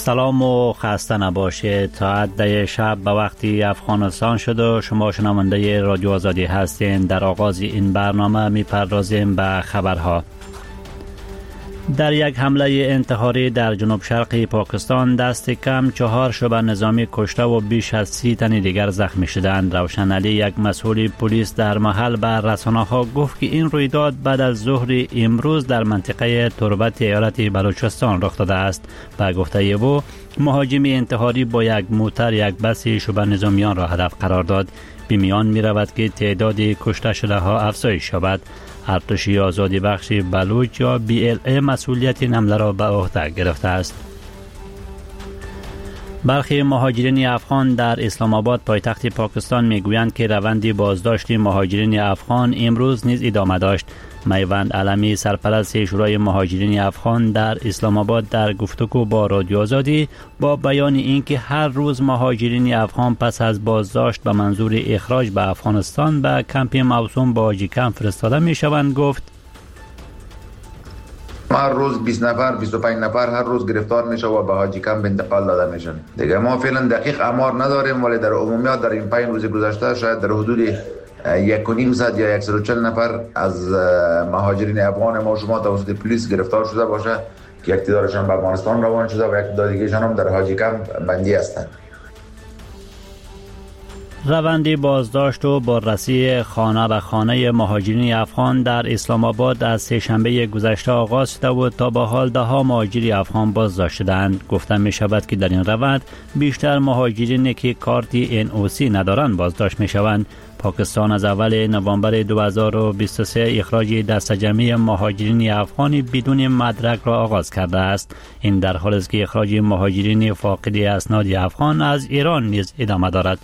سلام و خسته نباشید. تا 10 شب به وقتی افغانستان شد و شما شنونده رادیو آزادی هستین. در آغاز این برنامه میپردازیم به خبرها. در یک حمله انتحاری در جنوب شرقی پاکستان دست کم 4 شعبه نظامی کشته و بیش از 30 تن دیگر زخمی شدند. روشن علی، یک مسئول پلیس در محل، به رسانه‌ها گفت که این رویداد بعد از ظهر امروز در منطقه تربت ایالت بلوچستان رخ داده است. به گفته او، مهاجم انتحاری با یک موتر یک بس شعبه نظامیان را هدف قرار داد. به میان می رود که تعداد کشته شده ها افزایش یابد. ارتش آزادی بخش بلوچ یا BLA مسئولیت این حمله را به عهده گرفته است. برخی مهاجرین افغان در اسلام آباد پایتخت پاکستان میگویند که روند بازداشت مهاجرین افغان امروز نیز ادامه داشت. میوند علمی، سرپرست شورای مهاجرین افغان در اسلام آباد، در گفتگو با رادیو آزادی با بیان اینکه هر روز مهاجرین افغان پس از بازداشت به منظور اخراج به افغانستان به کمپ موسوم با حاجی کمپ فرستاده میشوند گفت: هر روز 20 نفر 25 نفر هر روز گرفتار میشه و به حاجی کمپ انتقال داده میشن. دیگه ما فعلا دقیق آمار نداریم، ولی در عمومیات در این 5 روز گذشته شاید در حدود 1.5 یا 140 نفر از مهاجرین افغان ما شما توسط پلیس گرفتار شده باشه که یک تعدادشان به افغانستان روان شده و یک تعداد دیگه‌شان هم در حاجی کمپ بندی هستند. روند بازداشت و بازرسی خانه به خانه مهاجرین افغان در اسلام آباد از سه‌شنبه گذشته آغاز شده و تا به حال 10 مهاجر افغان بازداشت شدند. گفته می شود که در این روند بیشتر مهاجرینی که کارت NOC ندارند بازداشت می شوند. پاکستان از اول نوامبر 2023 اخراج دست جمعی مهاجرین افغانی بدون مدرک را آغاز کرده است. این در حالی است که اخراج مهاجرین فاقد اسناد افغان از ایران نیز ادامه دارد.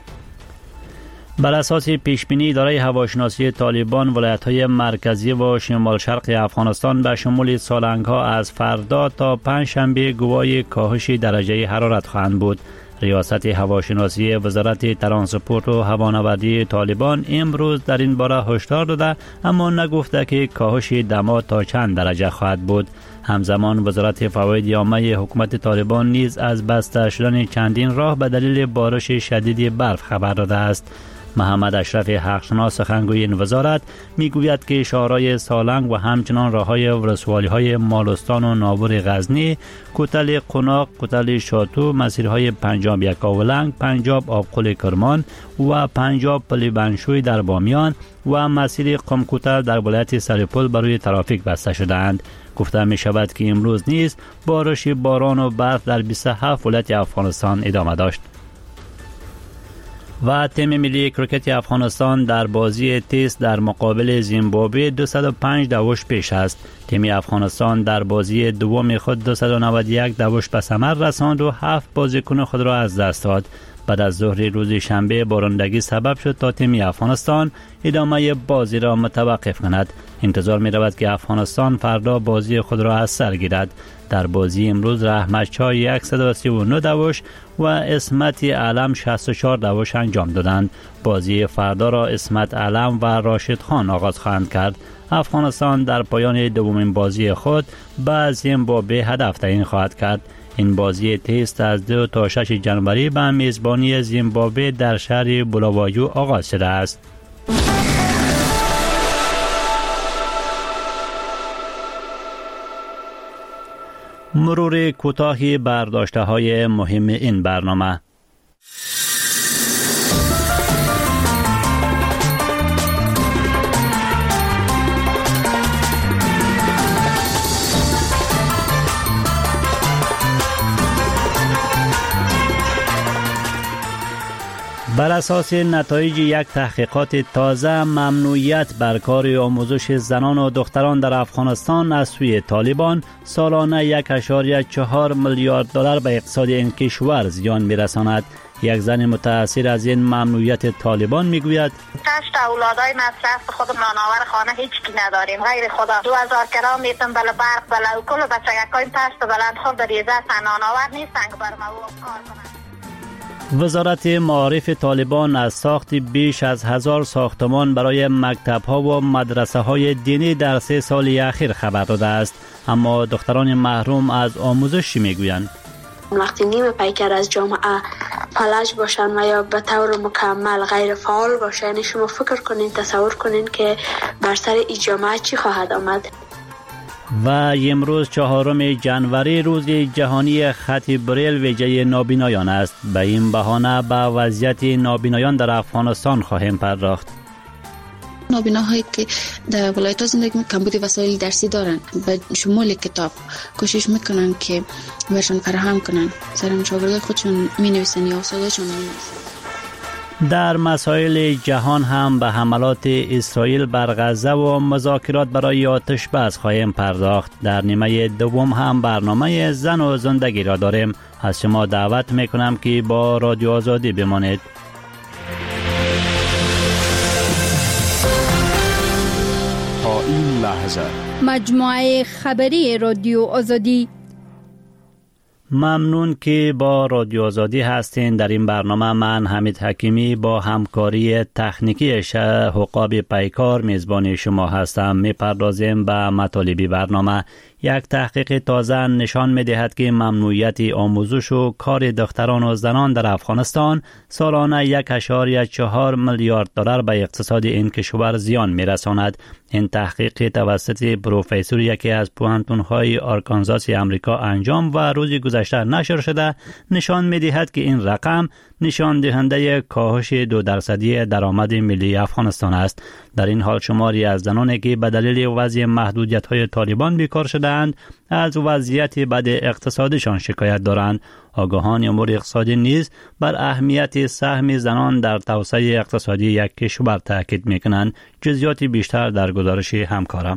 بر اساس پیشبینی اداره هواشناسی طالبان، ولایت‌های مرکزی و شمال شرق افغانستان به شمول سالنگ‌ها از فردا تا پنجشنبه گواهی کاهش درجه حرارت خواهند بود. ریاست هواشناسی وزارت ترانسپورت و هوانوردی طالبان امروز در این باره هشدار داده، اما نگفته که کاهش دما تا چند درجه خواهد بود. همزمان وزارت فواید عامه حکومت طالبان نیز از بسته شدن چندین راه به دلیل بارش شدید برف خبر داده است. محمد اشرف حقشناس سخنگوی این وزارت میگوید که شهرهای سالنگ و همچنان راههای ولسوالی‌های مالستان و ناور غزنی، کوتل قوناق، کوتل شاتو، مسیرهای پنجاب یکاولنگ، پنجاب آبقل کرمان و پنجاب پل بنشوی در بامیان و مسیر قم کوتل در ولایت سرپل برای ترافیک بسته شدند. گفته می شود که امروز نیز بارش باران و برف در 27 ولایت افغانستان ادامه داشت. و تیم ملی کریکت افغانستان در بازی تست در مقابل زیمبابوه 205 دوش پیش است. تیم افغانستان در بازی دوم خود 291 دوش به ثمر رساند و 7 بازیکن خود را از دست داد. بعد از ظهر روز شنبه بارندگی سبب شد تا تیم افغانستان ادامه بازی را متوقف کند. انتظار می رود که افغانستان فردا بازی خود را از سر گیرد. در بازی امروز رحمت چای 139 دوش و اسمت علم 64 دوش انجام دادند. بازی فردا را اسمت علم و راشد خان آغاز خواهند کرد. افغانستان در پایان دومین بازی خود به زیمبابوه هدف تعیین خواهد کرد. این بازی تست از 2 تا 6 جنوری به میزبانی زیمبابوه در شهر بولاوایو آغاز شده است. مرور کوتاهی بر داشته‌های مهم این برنامه. بر اساس نتایج یک تحقیقات تازه، ممنوعیت بر کار آموزش زنان و دختران در افغانستان از سوی طالبان سالانه 1.4 میلیارد دلار به اقتصاد این کشور زیان می‌رساند. یک زن متأثر از این ممنوعیت طالبان میگوید: 8 اولادای مصرف خود نانآور خانه هیچ کی نداریم غیر خدا. 2000 کرام میتون بله برق بله و کل بچگکای پشت بلند خود در ریزه نانآور نیستن که بر ما کار کنند. وزارت معارف طالبان از ساخت بیش از 1000 ساختمان برای مکتب‌ها و مدرسه‌های دینی در 3 سال اخیر خبر داده است، اما دختران محروم از آموزش میگویند: وقتی نیم پیکر از جامعه فلج باشن و یا به طور مکمل غیر فعال باشن، یعنی شما فکر کنین، تصور کنین که بر سر این جامعه چی خواهد آمد. و امروز 4 جنوری روز جهانی خط بریل ویژه نابینایان است. به این بهانه به وضعیت نابینایان در افغانستان خواهیم پرداخت. نابیناهایی که در ولایت‌ها زندگی می‌کنن کمبود وسایل درسی دارن، به شمول کتاب کوشش میکنن که برشان فراهم کنن. سر شاگردای خودشون می‌نویسن یا استاداشون می‌نویسن. در مسائل جهان هم به حملات اسرائیل بر غزه و مذاکرات برای آتش بس خواهیم پرداخت. در نیمه دوم هم برنامه زن و زندگی را داریم. از شما دعوت میکنم که با رادیو آزادی بمانید. تا این لحظه مجموعه خبری رادیو آزادی. ممنون که با رادیو آزادی هستین. در این برنامه من حمید حکیمی با همکاری تکنیکی حقاب پیکار میزبان شما هستم. میپردازیم به مطالب برنامه. یک تحقیق تازه نشان می‌دهد که ممنوعیت آموزش و کار دختران و زنان در افغانستان سالانه 1.4 میلیارد دلار به اقتصاد این کشور زیان می‌رساند. این تحقیق توسط پروفسور یکی از پوهنتون‌های آرکانزاس امریکا انجام و روز گذشته نشر شده، نشان می‌دهد که این رقم نشان دهنده کاهش 2% درآمد ملی افغانستان است. در این حال شماری از زنانی که به دلیل وضع محدودیت‌های طالبان بیکار شده‌اند از وضعیت بد اقتصادشان شکایت دارند. آگاهان امور اقتصادی نیز بر اهمیت سهم زنان در توسعه اقتصادی یک کشور تاکید می‌کنند. جزئیات بیشتر در گزارش همکارم.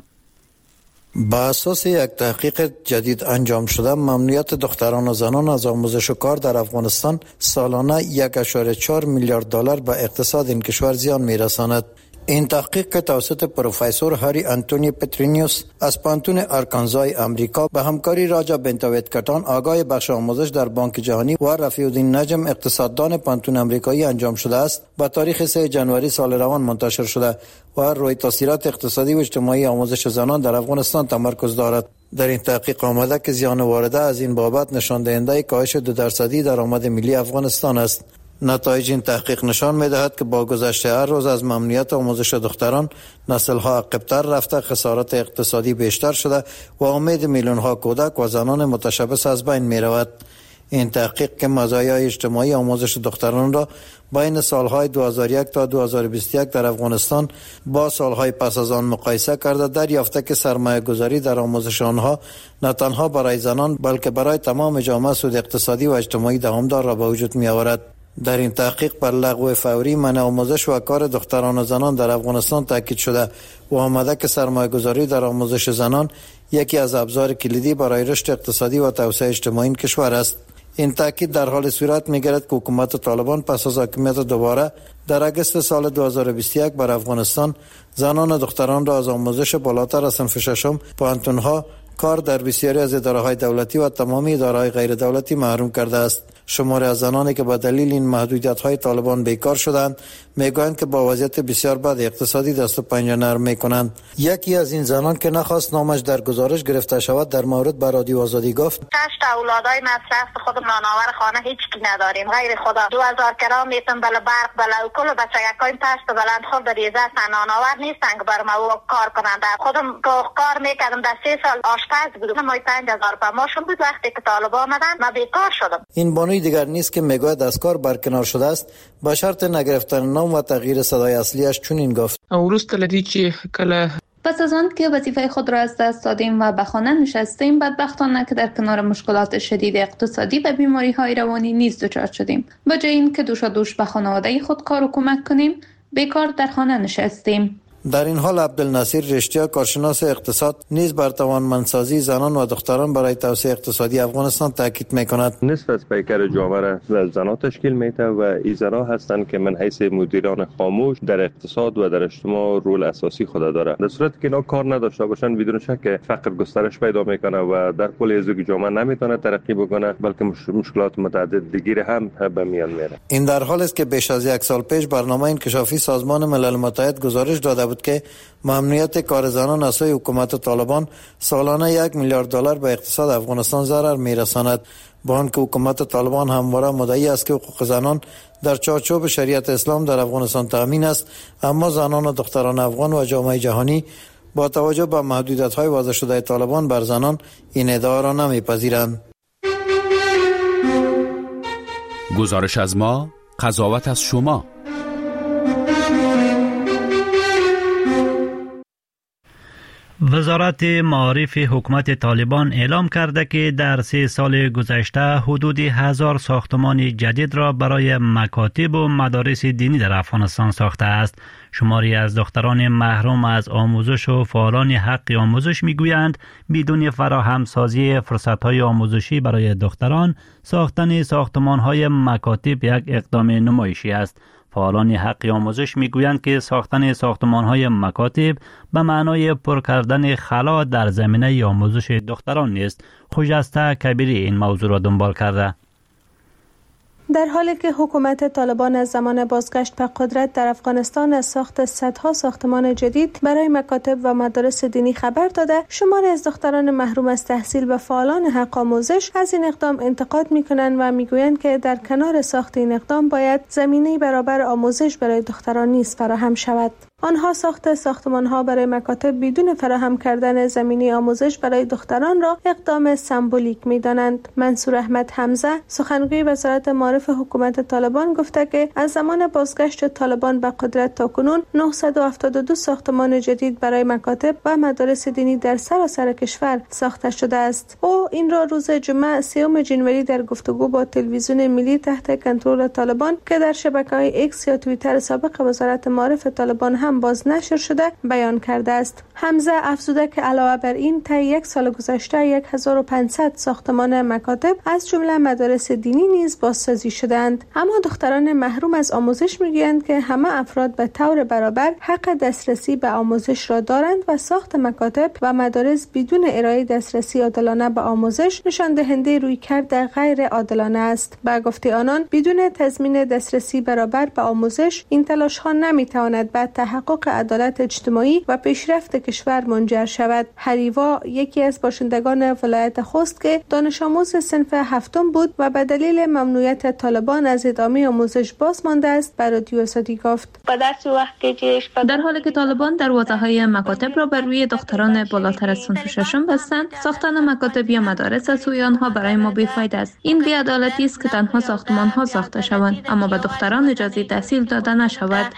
با اساس یک تحقیق جدید انجام شده، ممنوعیت دختران و زنان از آموزش و کار در افغانستان سالانه 1.4 میلیارد دلار به اقتصاد این کشور زیان می‌رساند. این تحقیق که توسط پروفسور هاری آنتونی پترینیوس از پانتون آرکانزای امریکا به همکاری راجا بنتاویتکتان آگاه بخش آموزش در بانک جهانی و رفیع الدین نجم اقتصاددان پانتون امریکایی انجام شده است، با تاریخ 3 جنوری سال روان منتشر شده و روی تاثیرات اقتصادی و اجتماعی آموزش زنان در افغانستان تمرکز دارد. در این تحقیق آمده که زیان وارده از این بابت نشان دهنده کاهش 2% درآمد ملی افغانستان است. نتایج این تحقیق نشان می‌دهد که با گذشت هر روز از ممنوعیت آموزش دختران، نسل‌ها عقب‌تر رفته، خسارات اقتصادی بیشتر شده و امید میلیون‌ها کودک و زنان متشبث از بین می‌رود. این تحقیق که مزایای اجتماعی آموزش دختران را بین سالهای 2001 تا 2021 در افغانستان با سالهای پس از آن مقایسه کرده، دریافته که سرمایه گذاری در آموزش آنها نه تنها برای زنان بلکه برای تمام جامعه سود اقتصادی و اجتماعی دهمدار را به وجود می آورد. در این تحقیق بر لغو فوری منع آموزش و کار دختران و زنان در افغانستان تاکید شده و آمده که سرمایه گذاری در آموزش زنان یکی از ابزار کلیدی برای رشد اقتصادی و توسعه اجتماعی کشور است. این تاکید در حال صورت می‌گیرد که حکومت طالبان پس از حاکمیت دوباره در اگست سال 2021 بر افغانستان زنان و دختران را از آموزش بالاتر از صنف ششم، پوهنتون‌ها، کار در بسیاری از اداره‌های دولتی و تمامی اداره‌های غیر دولتی محروم کرده است. شماری از زنانی که به دلیل این محدودیت‌های طالبان بیکار شدند میگویند که با وضعیت بسیار بد اقتصادی دست و پنجه نرم می‌کنند. یکی از این زنان که نخواست نامش در گزارش گرفته شود در مورد به رادیو آزادی گفت: 6 اولادای مصرف خود مناور خانه هیچ کی نداریم غیر خدا. 2000 کرام میتون بل برق بل اوکل بچگکای پست بلند خود در یزه سناناور نیستن که بر ما کار کنند. خودم کار میکردم در 3 سال آشپز بودم. ما 5000 په ماشون بود. وقتی که طالبان آمدن ما بیکار شدم. این بانوی دیگر نیست که میگوید از کار برکنار شده است، با شرط نگرفتن نام و تغییر صدای اصلیش چنین گفت: وروسته لدی چې کله پس از آن که وظیفه خود را از دست دادیم و به خانه نشستیم، بدبختانه که در کنار مشکلات شدید اقتصادی و بیماری‌های روانی نیز دچار شدیم. به جای اینکه دوش به خانواده خود کار و کمک کنیم، بیکار در خانه نشستیم. در این حال عبدالناصر رشتیا، کارشناس اقتصاد، نیز بر توانمندسازی زنان و دختران برای توسعه اقتصادی افغانستان تاکید می‌کند. نصف از پیکر جامعه را زنان تشکیل می‌دهند و این زنان هستند که من حیث مدیران خاموش در اقتصاد و در اجتماع رول اساسی خود دارند. در صورتی که اینا کار نداشته باشند بدون شک فقر گسترش پیدا می‌کنه و در کل زوج جامعه نمی‌تونه ترقی بکنه، بلکه مشکلات متعدد دیگر هم به میان میاره. این در حالی است که بیش از یک سال پیش برنامه انکشافی سازمان ملل متحد گزارش داده بود که ممنوعیت کار زنان از سوی حکومت طالبان سالانه 1 میلیارد دلار به اقتصاد افغانستان ضرر میرساند. با آنکه حکومت طالبان همواره مدعی است که حقوق زنان در چارچوب شریعت اسلام در افغانستان تامین است، اما زنان و دختران افغان و جامعه جهانی با توجه به محدودیت‌های وضع شده طالبان بر زنان این ادعا را نمی‌پذیرند. گزارش از ما، قضاوت از شما. وزارت معارف حکومت طالبان اعلام کرده که در 3 سال گذشته حدود 1000 ساختمان جدید را برای مکاتب و مدارس دینی در افغانستان ساخته است. شماری از دختران محروم از آموزش و فعالان حق آموزش میگویند بدون فراهمسازی فرصت‌های آموزشی برای دختران، ساختن ساختمان‌های مکاتب یک اقدام نمایشی است. فعالان حق آموزش میگویند که ساختن ساختمان‌های مکاتب به معنای پر کردن خلا در زمینه آموزش دختران نیست. خجسته کبیری این موضوع را دنبال کرده. در حالی که حکومت طالبان از زمان بازگشت به قدرت در افغانستان از ساخت صدها ساختمان جدید برای مکاتب و مدارس دینی خبر داده، شماری از دختران محروم از تحصیل و فعالان حق آموزش از این اقدام انتقاد می‌کنند و می‌گویند که در کنار ساخت این اقدام باید زمینه برابر آموزش برای دختران نیز فراهم شود. آنها ساخت ساختمان‌ها برای مکاتب بدون فراهم کردن زمینه آموزش برای دختران را اقدام سمبولیک می‌دانند. منصور احمد حمزه، سخنگوی وزارت معارف حکومت طالبان، گفته که از زمان بازگشت طالبان به قدرت تاکنون 972 ساختمان جدید برای مکاتب و مدارس دینی در سراسر کشور ساخته شده است. او این را روز جمعه 3 ژانویه در گفتگو با تلویزیون ملی تحت کنترل طالبان که در شبکه‌های ایکس یا توییتر سابق وزارت معارف طالبان هم باز نشر شده بیان کرده است. حمزه افزوده که علاوه بر این طی 1 سال گذشته 1500 ساختمان مکاتب از جمله مدارس دینی نیز بازسازی شدند. اما دختران محروم از آموزش میگویند که همه افراد به طور برابر حق دسترسی به آموزش را دارند و ساخت مکاتب و مدارس بدون ارائه دسترسی عادلانه به آموزش نشان دهنده رویکرد غیر عادلانه است. به گفته آنان بدون تضمین دسترسی برابر به آموزش این تلاش ها نمیتواند به تحقق عدالت اجتماعی و پیشرفت کشور منجر شود. حریوا، یکی از باشندگان ولایت خوست که دانش آموز صنف 7 بود و به دلیل ممنوعیت طالبان از ادامه آموزش باز مانده است، بر رادیو آزادی گفت. در حالی که طالبان دروازه‌های مکاتب را بر روی دختران بالاتر از صنف 6 بستند، ساختن مکاتب یا مدارس از سوی آنها برای ما بی‌فایده است. این بی‌عدالتی است که تنها ساختمان‌ها ساخته شوند اما به دختران اجازه تحصیل داده نشود.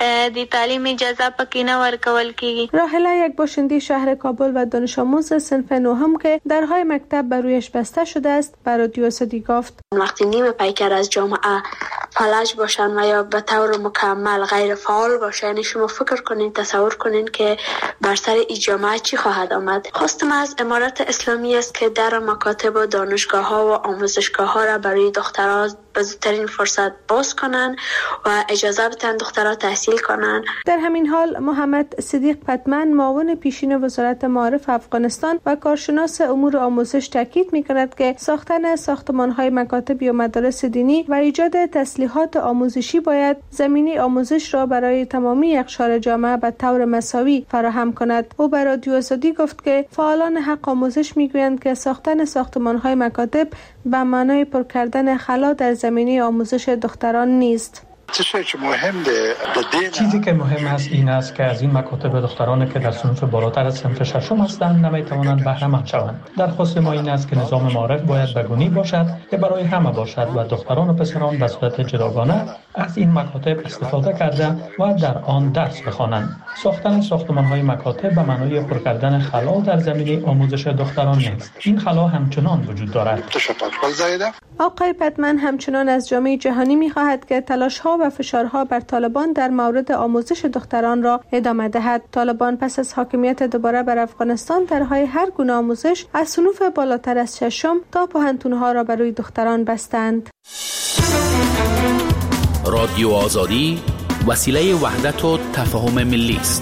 راحله، یک باشنده شهر کابل و دانش آموز صنف 9 که درهای مکتب بر رویش بسته شده است، بر رادیو آزادی گفت. وقتی نیمه پیکر از جامعه فلج باشن و یا به طور مکمل غیر فعال باشن، یعنی شما فکر کنین، تصور کنین که بر سر این جامعه چی خواهد آمد. خواستم از امارت اسلامی است که در مکاتب و دانشگاه ها و آموزشگاه ها را برای دخترها به زودترین فرصت باز کنن و اجازه بدن دخترها تحصیل کنن. در همین حال محمد صدیق پتمن، معاون پیشین وزارت معارف افغانستان و کارشناس امور آموزش، تاکید می‌کند که ساختن ساختمان‌های مکاتب یا مدارس دینی و ایجاد تسلیحات آموزشی باید زمینه آموزش را برای تمامی اقشار جامعه به طور مساوی فراهم کند. او بر رادیو آزادی گفت که فعالان حق آموزش می‌گویند که ساختن ساختمان‌های مکاتب به معنای پر کردن خلا در زمینه آموزش دختران نیست. چیزی که مهم است این است که از این مکاتب دختران که در صنف بالاتر از صنف 6 هستند نمیتوانند بهره مند شوند. درخواست ما این است که نظام معارف باید بگونی باشد که برای همه باشد و دختران و پسران به صورت جداگانه از این مکاتب استفاده کرده و در آن درس بخوانند. ساختن ساختمان‌های مکاتب به معنای پر کردن خلا در زمینه آموزش دختران نیست. این خلا همچنان وجود دارد. آقای پتمن همچنان از جامعه جهانی می‌خواهد که تلاش‌ها و فشارها بر طالبان در مورد آموزش دختران را ادامه دهد. طالبان پس از حاکمیت دوباره بر افغانستان درهای هر گونه آموزش از صنوف بالاتر از 6 تا پوهنتون‌ها را برای دختران بستند. رادیو آزادی، وسیله وحدت و تفاهم ملی است.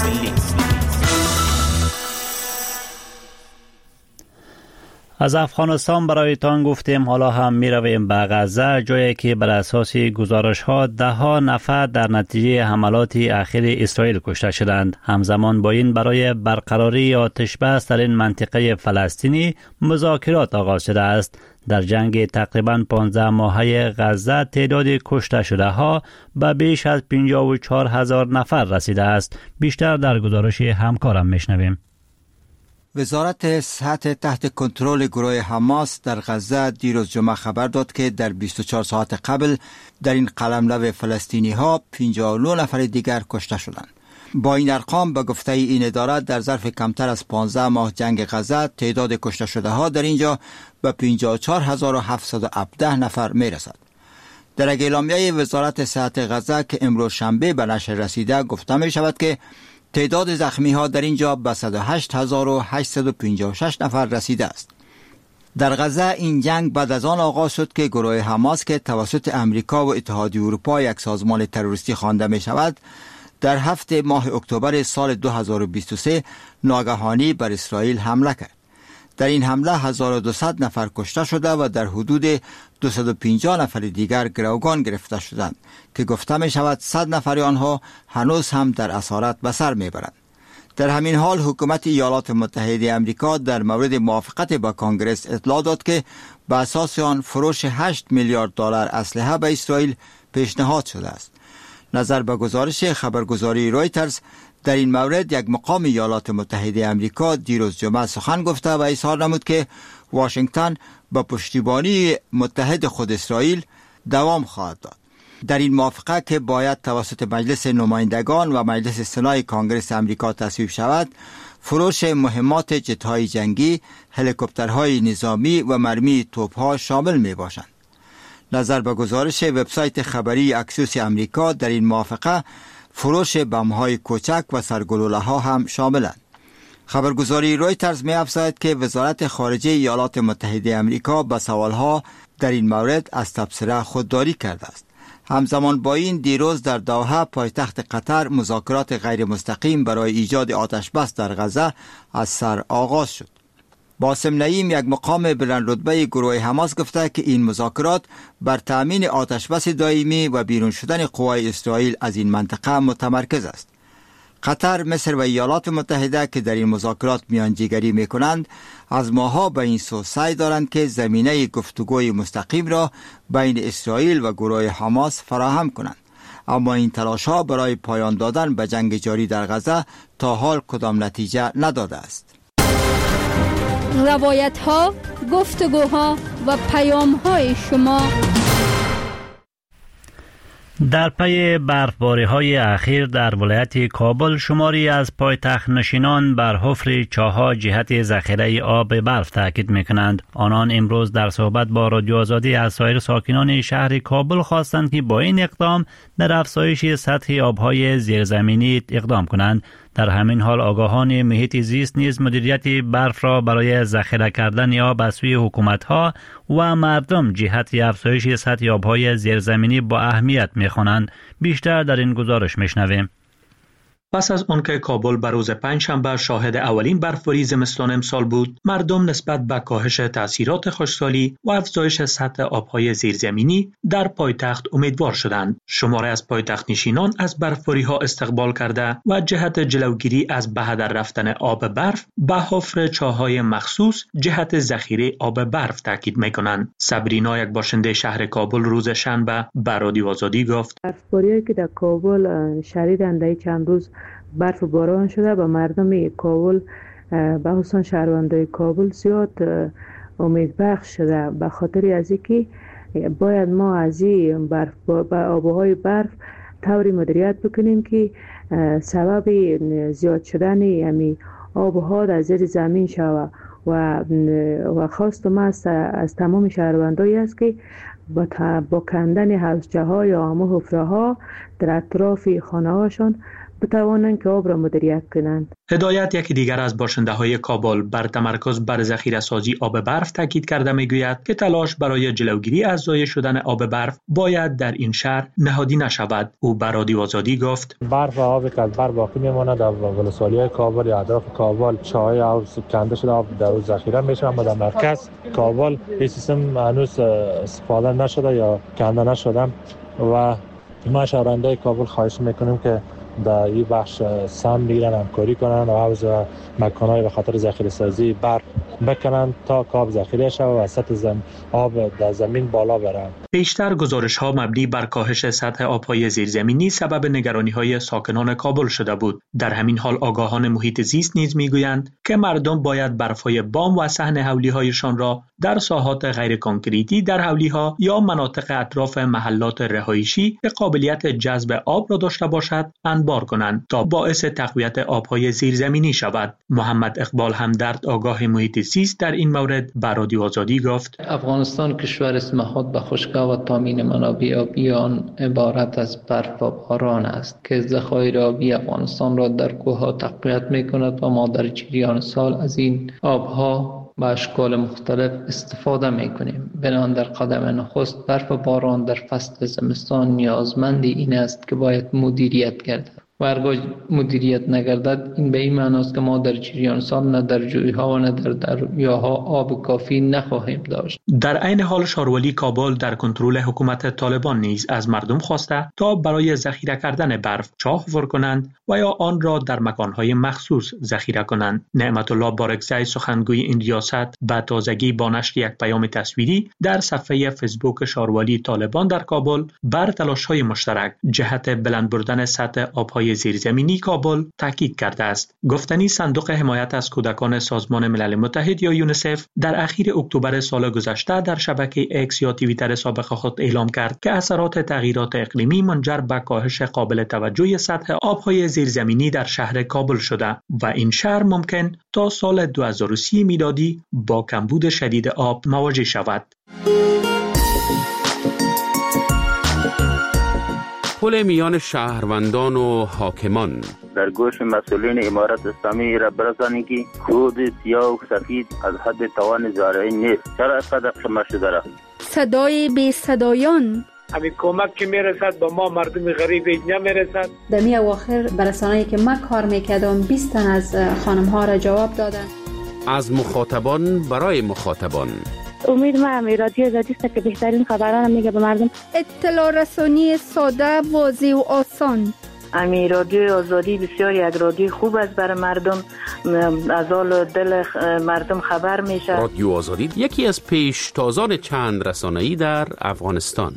از افغانستان برایتان گفتیم، حالا هم می رویم به غزه، جایی که بر اساس گزارش ها 10 نفر در نتیجه حملات اخیر اسرائیل کشته شدند. همزمان با این برای برقراری آتش بس در این منطقه فلسطینی مذاکرات آغاز شده است. در جنگ تقریباً 15 ماهه غزه تعداد کشته شده ها به بیش از 54,000 نفر رسیده است. بیشتر در گزارش همکارم میشنویم. وزارت صحت تحت کنترل گروه حماس در غزه دیروز جمعه خبر داد که در 24 ساعت قبل در این قلمرو فلسطینی ها 59 نفر دیگر کشته شدند. با این ارقام به گفته این اداره در ظرف کمتر از 15 ماه جنگ غزه تعداد کشته شده ها در اینجا به 54,717 نفر می رسد. در اعلامیه وزارت صحت غزه که امروز شنبه به نشر رسیده گفته می شود که تعداد زخمی ها در اینجا به 108,856 نفر رسیده است. در غزه این جنگ بعد از آن آغاز شد که گروه حماس که توسط امریکا و اتحادیه اروپا یک سازمان تروریستی خوانده می شود در 7 ماه اکتبر سال 2023 ناگهانی بر اسرائیل حمله کرد. در این حمله 1200 نفر کشته شده و در حدود 250 نفر دیگر گروگان گرفته شدند که گفته می شود 100 نفر آنها هنوز هم در اسارت به سر می برند. در همین حال حکومت ایالات متحده آمریکا در مورد موافقت با کنگره اطلاع داد که به اساس آن فروش 8 میلیارد دلار اسلحه به اسرائیل پیشنهاد شده است. نظر به گزارش خبرگزاری رویترز در این مورد یک مقام ایالات متحده آمریکا دیروز جمعه سخن گفته و اظهار نمود که واشنگتن با پشتیبانی متحد خود اسرائیل دوام خواهد داد. در این موافقه که باید توسط مجلس نمایندگان و مجلس سنای کنگره آمریکا تصویب شود، فروش مهمات جت‌های جنگی، هلیکوپترهای نظامی و مرمی توپ‌ها شامل می باشند. نظر به گزارش وبسایت خبری اکسیوس آمریکا در این موافقه فروش بم‌های کوچک و سرگلوله‌ها هم شاملند. خبرگزاری رویترز می افزاید که وزارت خارجه ایالات متحده آمریکا به سوالها در این مورد از تبصره خودداری کرده است. همزمان با این دیروز در دوحه پایتخت قطر مذاکرات غیر مستقیم برای ایجاد آتش بس در غزه از سر آغاز شد. باسم نعیم یک مقام بلند رتبه گروه حماس گفته که این مذاکرات بر تأمین آتش بس دائمی و بیرون شدن قوای اسرائیل از این منطقه متمرکز است. قطر، مصر و ایالات متحده که در این مذاکرات میانجیگری میکنند از ماها به این سو سعی دارند که زمینه گفتگوی مستقیم را بین اسرائیل و گروه حماس فراهم کنند، اما این تلاش ها برای پایان دادن به جنگ جاری در غزه تا حال کدام نتیجه نداده است. روایت ها، گفتگوها و پیام های شما. در پی برفباری‌های اخیر در ولایت کابل شماری از پایتخت نشینان بر حفر چاه‌ها جهت ذخیره آب برف تاکید می‌کنند. آنان امروز در صحبت با رادیو آزادی از سایر ساکنان شهر کابل خواستند که با این اقدام در افزایش سطح آب‌های زیرزمینی اقدام کنند. در همین حال آگاهان محیط زیست نیز مدیریت برف را برای ذخیره کردن آب از سوی حکومت‌ها و مردم جهت افزایش سطح آب‌های زیرزمینی با اهمیت می‌خوانند. بیشتر در این گزارش می‌شنویم. پس از آنکه کابل به روز پنجشنبه شاهد اولین برفباری زمستان امسال بود، مردم نسبت به کاهش تاثیرات خشکسالی و افزایش سطح آب‌های زیرزمینی در پایتخت امیدوار شدند. شماره از پایتخت نشینان از برفباری‌ها استقبال کرده و جهت جلوگیری از به هدر رفتن آب برف به حفر چاه‌های مخصوص جهت ذخیره آب برف تاکید می‌کنند. صبرینا، یک باشنده شهر کابل، روز شنبه به رادیو آزادی گفت: برفباری‌هایی که در کابل شدیداً در چند روز برف و باران شده به مردم کابل به خصوص شهروندان کابل زیاد امید بخش شده، به خاطر از اینکه باید ما از این برف با آبهای برف طوری مدیریت بکنیم که سبب زیاد شدن یعنی آبها در زیر زمین شود و خواست ما از تمام شهروندایی است که با کندن حوضچه‌ها یا همه حفره‌ها در اطراف خانه‌هاشون بتوانند که آب را مدیریت کنند. هدایت، یکی دیگر از باشنده‌های کابل، بر تمرکز بر ذخیره سازی آب برف تاکید کرده میگوید که تلاش برای جلوگیری از ضایع شدن آب برف باید در این شهر نهادی نشود. او به رادیو آزادی گفت: برف و آبی که از برف باقی میماند در ولسوالی‌های کابل یا اطراف کابل چاهای آب کنده شده آب در اون ذخیره میشه، اما در مرکز کابل این سیستم هنوز استفاده نشده یا کنده نشده و ما شهروندان کابل خواهش میکنیم که در این بخش سهم بگیرن، همکاری کنن و حوض و مکان‌های به خاطر ذخیره سازی برق بکنن تا آب ذخیره شود و سطح آب در زمین بالا بره. بیشتر گزارش‌ها مبنی بر کاهش سطح آب‌های زیرزمینی سبب نگرانی‌های ساکنان کابل شده بود. در همین حال آگاهان محیط زیست نیز می‌گویند که مردم باید برفای بام و صحن حولی‌هایشان را در ساحات غیر کانکریتی در حولی‌ها یا مناطق اطراف محلات رهایشی که قابلیت جذب آب را داشته باشد انبار کنند تا باعث تقویت آب‌های زیرزمینی شود. محمد اقبال همدرد آگاه محیط زیست در این مورد به رادیو آزادی گفت: افغانستان کشور است نهاد به خشکی و تامین منابع آبی آن عبارت از برف و باران است که ذخایر آبی افغانستان را در کوه‌ها تقویت می‌کند و ما در جریان سال از این آب‌ها به اشکال مختلف استفاده می‌کنیم. بنابراین در قدم نخست برف و باران در فصل زمستان نیازمند این است که باید مدیریت گردد. و هرگاه مدیریت نگردد این به این معنی است که ما در جریان سال نه در جوی‌ها و نه در دریاها آب کافی نخواهیم داشت. در عین حال شارولی کابل در کنترل حکومت طالبان نیز از مردم خواسته تا برای ذخیره کردن برف چاه حفر کنند و یا آن را در مکانهای مخصوص ذخیره کنند. نعمت الله بارکزی سخنگوی این ریاست به تازگی با نشر یک پیام تصویری در صفحه فیسبوک شارولی طالبان در کابل بر تلاش‌های مشترک جهت بلند بردن سطح آب‌های زیرزمینی کابل تاکید کرده است. گفتنی صندوق حمایت از کودکان سازمان ملل متحد یا یونیسف در اخیر اکتبر سال گذشته در شبکه ایکس یا توییتر سابق خود اعلام کرد که اثرات تغییرات اقلیمی منجر به کاهش قابل توجه سطح آب‌های زیرزمینی در شهر کابل شده و این شهر ممکن تا سال 2030 میلادی با کمبود شدید آب مواجه شود. پل میان شهروندان و حاکمان در گوش مسئولین امارت اسلامی را برسانید که خود سیاه و سفید از حد توان زارعی نیست. چرا اینقدر شما شده را؟ صدای بی صدایان همین کمک که میرسد با ما مردم غریب نمیرسد. در می اواخر برسانه‌ای که من کار میکردم 20 تن از خانم ها را جواب دادن. از مخاطبان برای مخاطبان. امید ما رادیو آزادی است که بهترین خبران میگه به مردم. اطلاع رسانی ساده، واضح و آسان. امی رادیو آزادی بسیار یک رادیو خوب است برای مردم، از حال دل مردم خبر میشه. رادیو آزادی یکی از پیشتازان چند رسانه‌ای در افغانستان.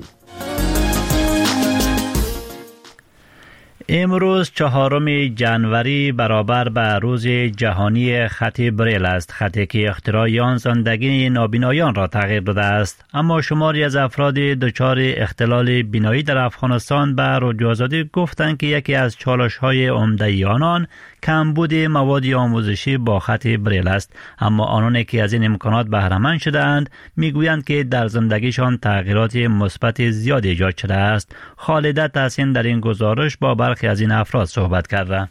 امروز 4 جنوری برابر به روز جهانی خط بریل است، خطی که اختراع آن زندگی نابینایان را تغییر داده است. اما شماری از افراد دچار اختلال بینایی در افغانستان به رادیو آزادی گفتند که یکی از چالش‌های عمده آنان کمبود مواد آموزشی با خط بریل است. اما آنانی که از این امکانات بهره مند شده‌اند میگویند که در زندگیشان تغییرات مثبت زیادی ایجاد شده است. خالده تحسین در این گزارش با برخی از این افراد صحبت کرده.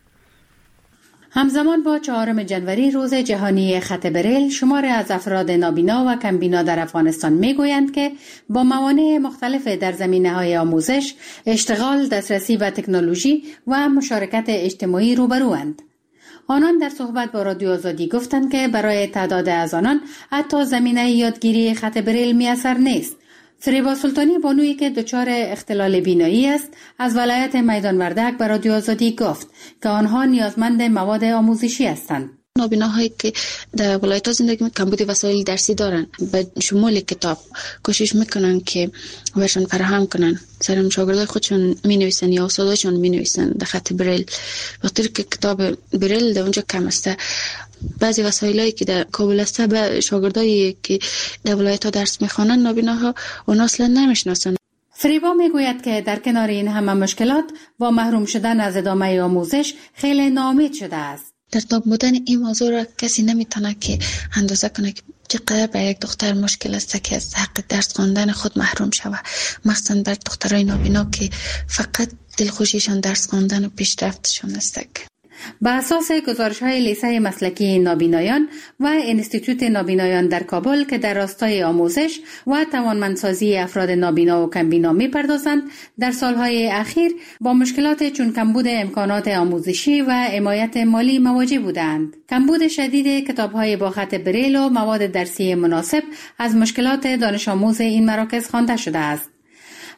همزمان با 4 جنوری روز جهانی خط بریل، شمار از افراد نابینا و کمبینا در افغانستان میگویند که با موانع مختلف در زمینه‌های آموزش، اشتغال، دسترسی به تکنولوژی و مشارکت اجتماعی روبروند. آنان در صحبت با رادیو آزادی گفتند که برای تعداد از آنان حتی زمینه یادگیری خط بریل میسر نیست. فریبا سلطانی بانویی که دچار اختلال بینایی است از ولایت میدان وردک به رادیو آزادی گفت که آنها نیازمند مواد آموزشی هستند. نابیناهایی که در ولایت‌ها زندگی می‌کنن کمبود وسایل درسی دارن، به شمول کتاب کوشش میکنن که برشان فراهم کنن. سرم شاگردای خودشون مینویسن یا استاداشون مینویسن در خط بریل، وقتی که کتاب بریل در اونجا کم است. بعضی وسایلی که در کابل است به شاگردایی که در ولایت‌ها درس میخوانن نابیناها اون اصلا نمیشناسن. فریبا میگوید که در کنار این همه مشکلات و محروم شدن از ادامه آموزش خیلی ناامید شده است. در تاب بودن این موضوع را کسی نمیتونه که اندازه کنه که چقدر برای یک دختر مشکل است که از حق درس خواندن خود محروم شود، مخصوصا بر دخترای نابینا که فقط دلخوشیشان درس خواندن و پیشرفتشان است. به اساس گزارش‌های لیسه مسلکی نابینایان و انستیتوت نابینایان در کابل که در راستای آموزش و توانمندسازی افراد نابینا و کمبینا می‌پردازند، در سالهای اخیر با مشکلات چون کمبود امکانات آموزشی و حمایت مالی مواجه بودند. کمبود شدید کتاب‌های با خط بریل و مواد درسی مناسب از مشکلات دانش آموز این مراکز خوانده شده است.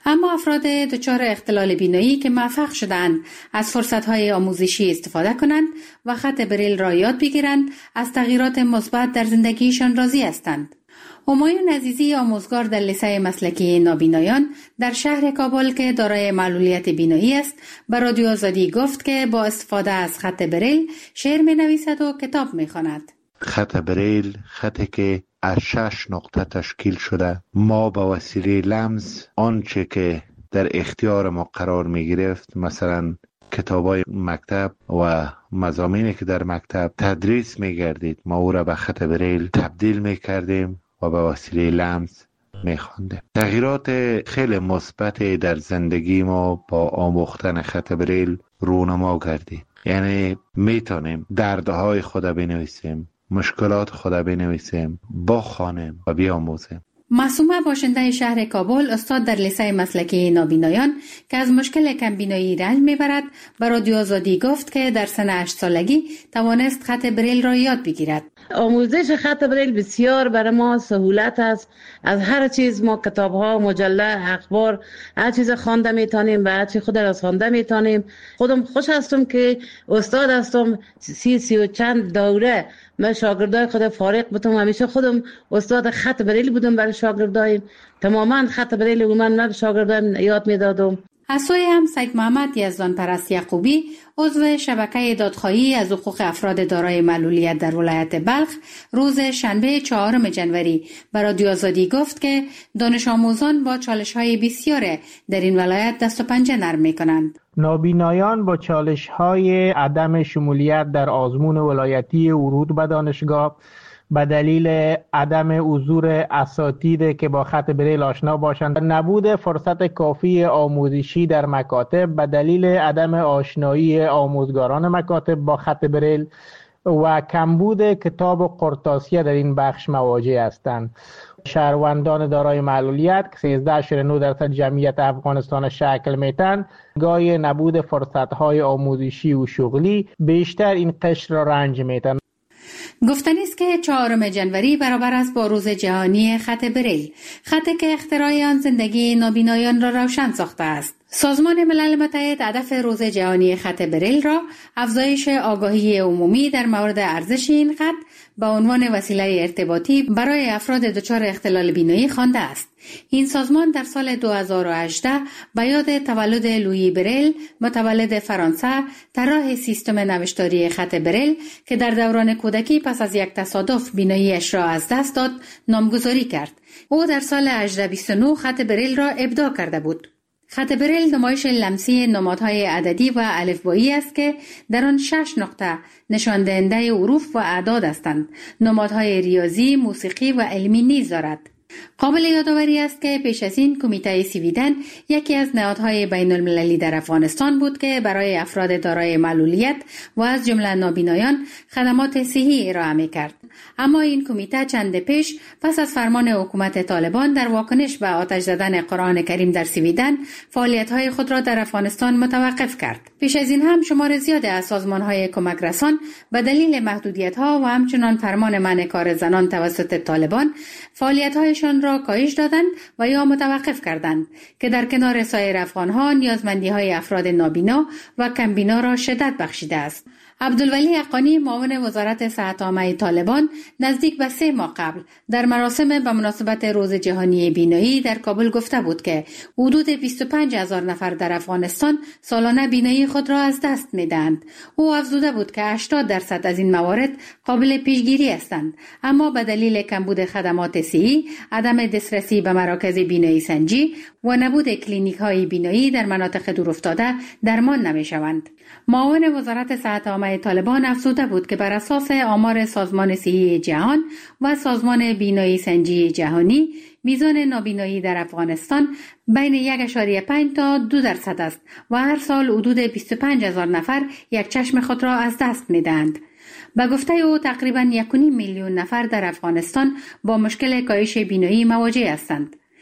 اما افراد دچار اختلال بینایی که موفق شدند از فرصت‌های آموزشی استفاده کنند و خط بریل را یاد بگیرند از تغییرات مثبت در زندگیشان راضی هستند. همایون عزیزی آموزگار در لیسه مسلکی نابینایان در شهر کابل که دارای معلولیت بینایی است به رادیو آزادی گفت که با استفاده از خط بریل شعر می‌نویسد و کتاب می‌خواند. خط بریل خطی که از 6 نقطه تشکیل شده، ما با وسیله لمس آنچه که در اختیار ما قرار می گرفت، مثلا کتابای مکتب و مضامینی که در مکتب تدریس می گردید، ما او را به خط بریل تبدیل می کردیم و به وسیله لمس می خواندیم. تغییرات خیلی مثبتی در زندگی ما با آموختن خط بریل رونما گردید. یعنی می تونیم دردهای خود بنویسیم، مشکلات خود بنویسیم، بخوانیم و بیاموزیم. معصومه باشنده شهر کابل، استاد در لیسه مسلکی نابینایان که از مشکل کمبینایی رنج میبرد، به رادیو آزادی گفت که در سن 8 سالگی توانست خط بریل را یاد بگیرد. آموزش خط بریل بسیار برای ما سهولت است. از هر چیز ما کتاب‌ها، مجله، اخبار، هر چیز خوانده میتونیم و هر چیز خود را خوانده میتونیم. خودم خوش هستم که استاد هستم. 30 و چند دوره من شاگردای خود فارغ بودم. همیشه خودم استاد خط بریل بودم برای شاگردایم. تماما خط بریل من شاگردایم یاد میدادم. از سوی هم سید محمد یزدان پرست یعقوبی، عضو شبکه دادخواهی از حقوق افراد دارای معلولیت در ولایت بلخ، روز شنبه 4 جنوری به رادیو آزادی گفت که دانش آموزان با چالش‌های بسیار در این ولایت دست و پنجه نرم می‌کنند. نابینایان با چالش‌های عدم شمولیت در آزمون ولایتی ورود به دانشگاه به دلیل عدم حضور اساتید که با خط بریل آشنا باشند، نبود فرصت کافی آموزشی در مکاتب به دلیل عدم آشنایی آموزگاران مکاتب با خط بریل و کمبود کتاب و قرطاسیه در این بخش مواجه هستند. شهروندان دارای معلولیت که 13.9% جمعیت افغانستان شکل میتن، گاه نبود فرصت‌های آموزشی و شغلی بیشتر این قشر را رنج میتن. گفتنی است که 4 جنوری برابر است با روز جهانی خط بریل، خطی که اختراع آن زندگی نابینایان را روشن ساخته است. سازمان ملل متحد هدف روز جهانی خط بریل را افزایش آگاهی عمومی در مورد ارزش این خط به عنوان وسیله ارتباطی برای افراد دچار اختلال بینایی خوانده است. این سازمان در سال 2018 به یاد تولد لویی بریل، متولد فرانسه، طراح سیستم نوشتاری خط بریل که در دوران کودکی پس از یک تصادف بیناییش را از دست داد، نامگذاری کرد. او در سال 1829 خط بریل را ابداع کرده بود. خط بریل نمایش لمسی نمادهای عددی و الفبایی است که در آن 6 نقطه نشان دهنده حروف و اعداد هستند. نمادهای ریاضی، موسیقی و علمی نیز دارد. قابل یادآوری است که پیش از این کمیته سویدن یکی از نهادهای بین المللی در افغانستان بود که برای افراد دارای معلولیت و از جمله نابینایان خدمات صحی ارائه می‌کرد. اما این کمیته چند پیش پس از فرمان حکومت طالبان در واکنش به آتش زدن قرآن کریم در سویدن فعالیت‌های خود را در افغانستان متوقف کرد. پیش از این هم شمار زیادی از سازمان‌های کمک رسان به دلیل محدودیت‌ها و همچنان فرمان منع کار زنان توسط طالبان فعالیت‌هایشان را کاهش دادند و یا متوقف کردند که در کنار سایر افغان‌ها نیازمندی‌های افراد نابینا و کمبینا را شدت بخشیده است. عبدالولی حقانی، معاون وزارت صحت عامه طالبان، نزدیک به 3 ماه قبل در مراسم به مناسبت روز جهانی بینایی در کابل گفته بود که حدود 25,000 نفر در افغانستان سالانه بینایی خود را از دست می‌دهند. او افزوده بود که 80% از این موارد قابل پیشگیری هستند، اما به دلیل کمبود خدمات صحی، عدم دسترسی به مراکز بینایی سنجی و نبود کلینیک‌های بینایی در مناطق دورافتاده درمان نمی‌شوند. معاون وزارت صحت عامه طالبان افزوده بود که بر اساس آمار سازمان صحی جهان و سازمان بینایی سنجی جهانی میزان نابینایی در افغانستان بین 1.5 تا 2% است و هر سال حدود 25,000 نفر یک چشم خود را از دست می‌دهند. به گفته او تقریباً 1.5 میلیون نفر در افغانستان با مشکل کاهش بینایی مواجه هستند.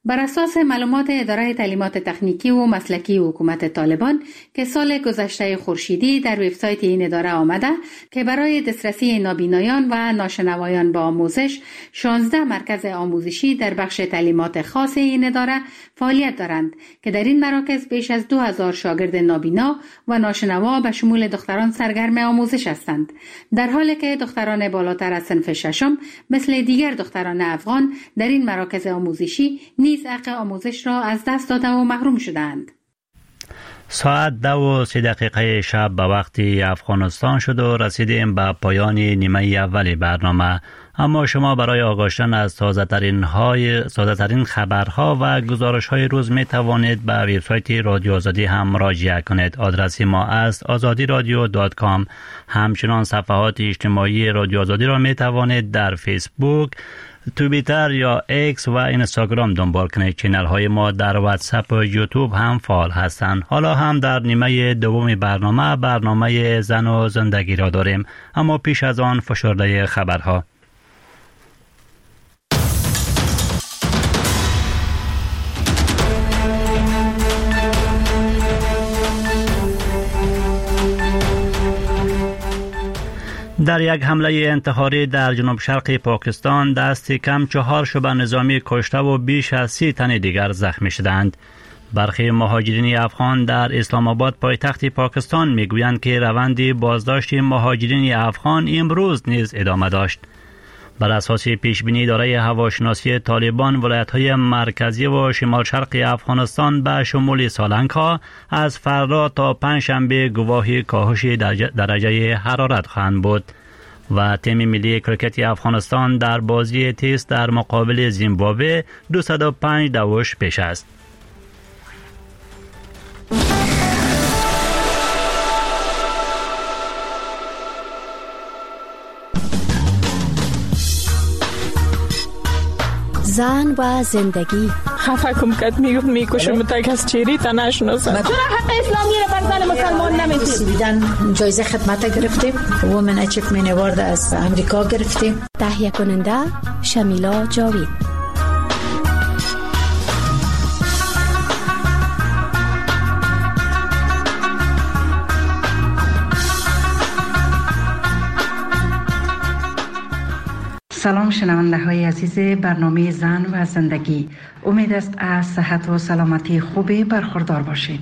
بر اساس معلومات اداره تعلیمات تکنیکی و مسلکی حکومت طالبان که سال گذشته خورشیدی در وبسایت این اداره آمده که برای دسترسی نابینایان و ناشنوایان به آموزش 16 مرکز آموزشی در بخش تعلیمات خاص این اداره فعالیت دارند که در این مراکز بیش از 2000 شاگرد نابینا و ناشنوا به شمول دختران سرگرم آموزش هستند، در حالی که دختران بالاتر از صنف ششم مثل دیگر دختران افغان در این مراکز آموزشی نیز حق آموزش را از دست داده و محروم شدند. ساعت 2:03 شب به وقت افغانستان شد و رسیدیم به پایان نیمه اول برنامه. اما شما برای آگاهی از تازه‌ترین خبرها و گزارش‌های روز می توانید به وبسایت رادیو آزادی هم مراجعه کنید. آدرس ما است azadiradio.com. همچنین صفحات اجتماعی رادیو آزادی را می توانید در فیسبوک، توییتر یا ایکس و اینستاگرام دنبال کنید. چینل های ما در واتساپ و یوتیوب هم فعال هستند. حالا هم در نیمه دوم برنامه زن و زندگی را داریم، اما پیش از آن فشرده خبرها. در یک حمله انتحاری در جنوب شرق پاکستان دست کم 4 شعبه نظامی کشته و بیش از 30 تن دیگر زخمی شدند. برخی مهاجرین افغان در اسلام آباد پایتخت پاکستان میگویند که روند بازداشت مهاجرین افغان امروز نیز ادامه داشت. بر اساس پیشبینی اداره هواشناسی طالبان، ولایت‌های مرکزی و شمال شرق افغانستان به شمول سالنگ‌ها از فردا تا پنجشنبه گواهی کاهش درجه حرارت خواهند بود. و تیم ملی کرکت افغانستان در بازی تست در مقابل زیمبابوه 205 پیش است. زن و زندگی. خفه کم کت میکشم تا کس چیری تا نشناسم. چرا حق اسلامی رو بر زن مسلمان نمیدید؟ جایزه خدمت گرفتیم، وومن اچیومنت اوارد از امریکا گرفتیم. تهیه کننده شمیلا جاوید. سلام شنونده های عزیز برنامه زن و زندگی، امید است از صحت و سلامتی خوبی برخوردار باشید.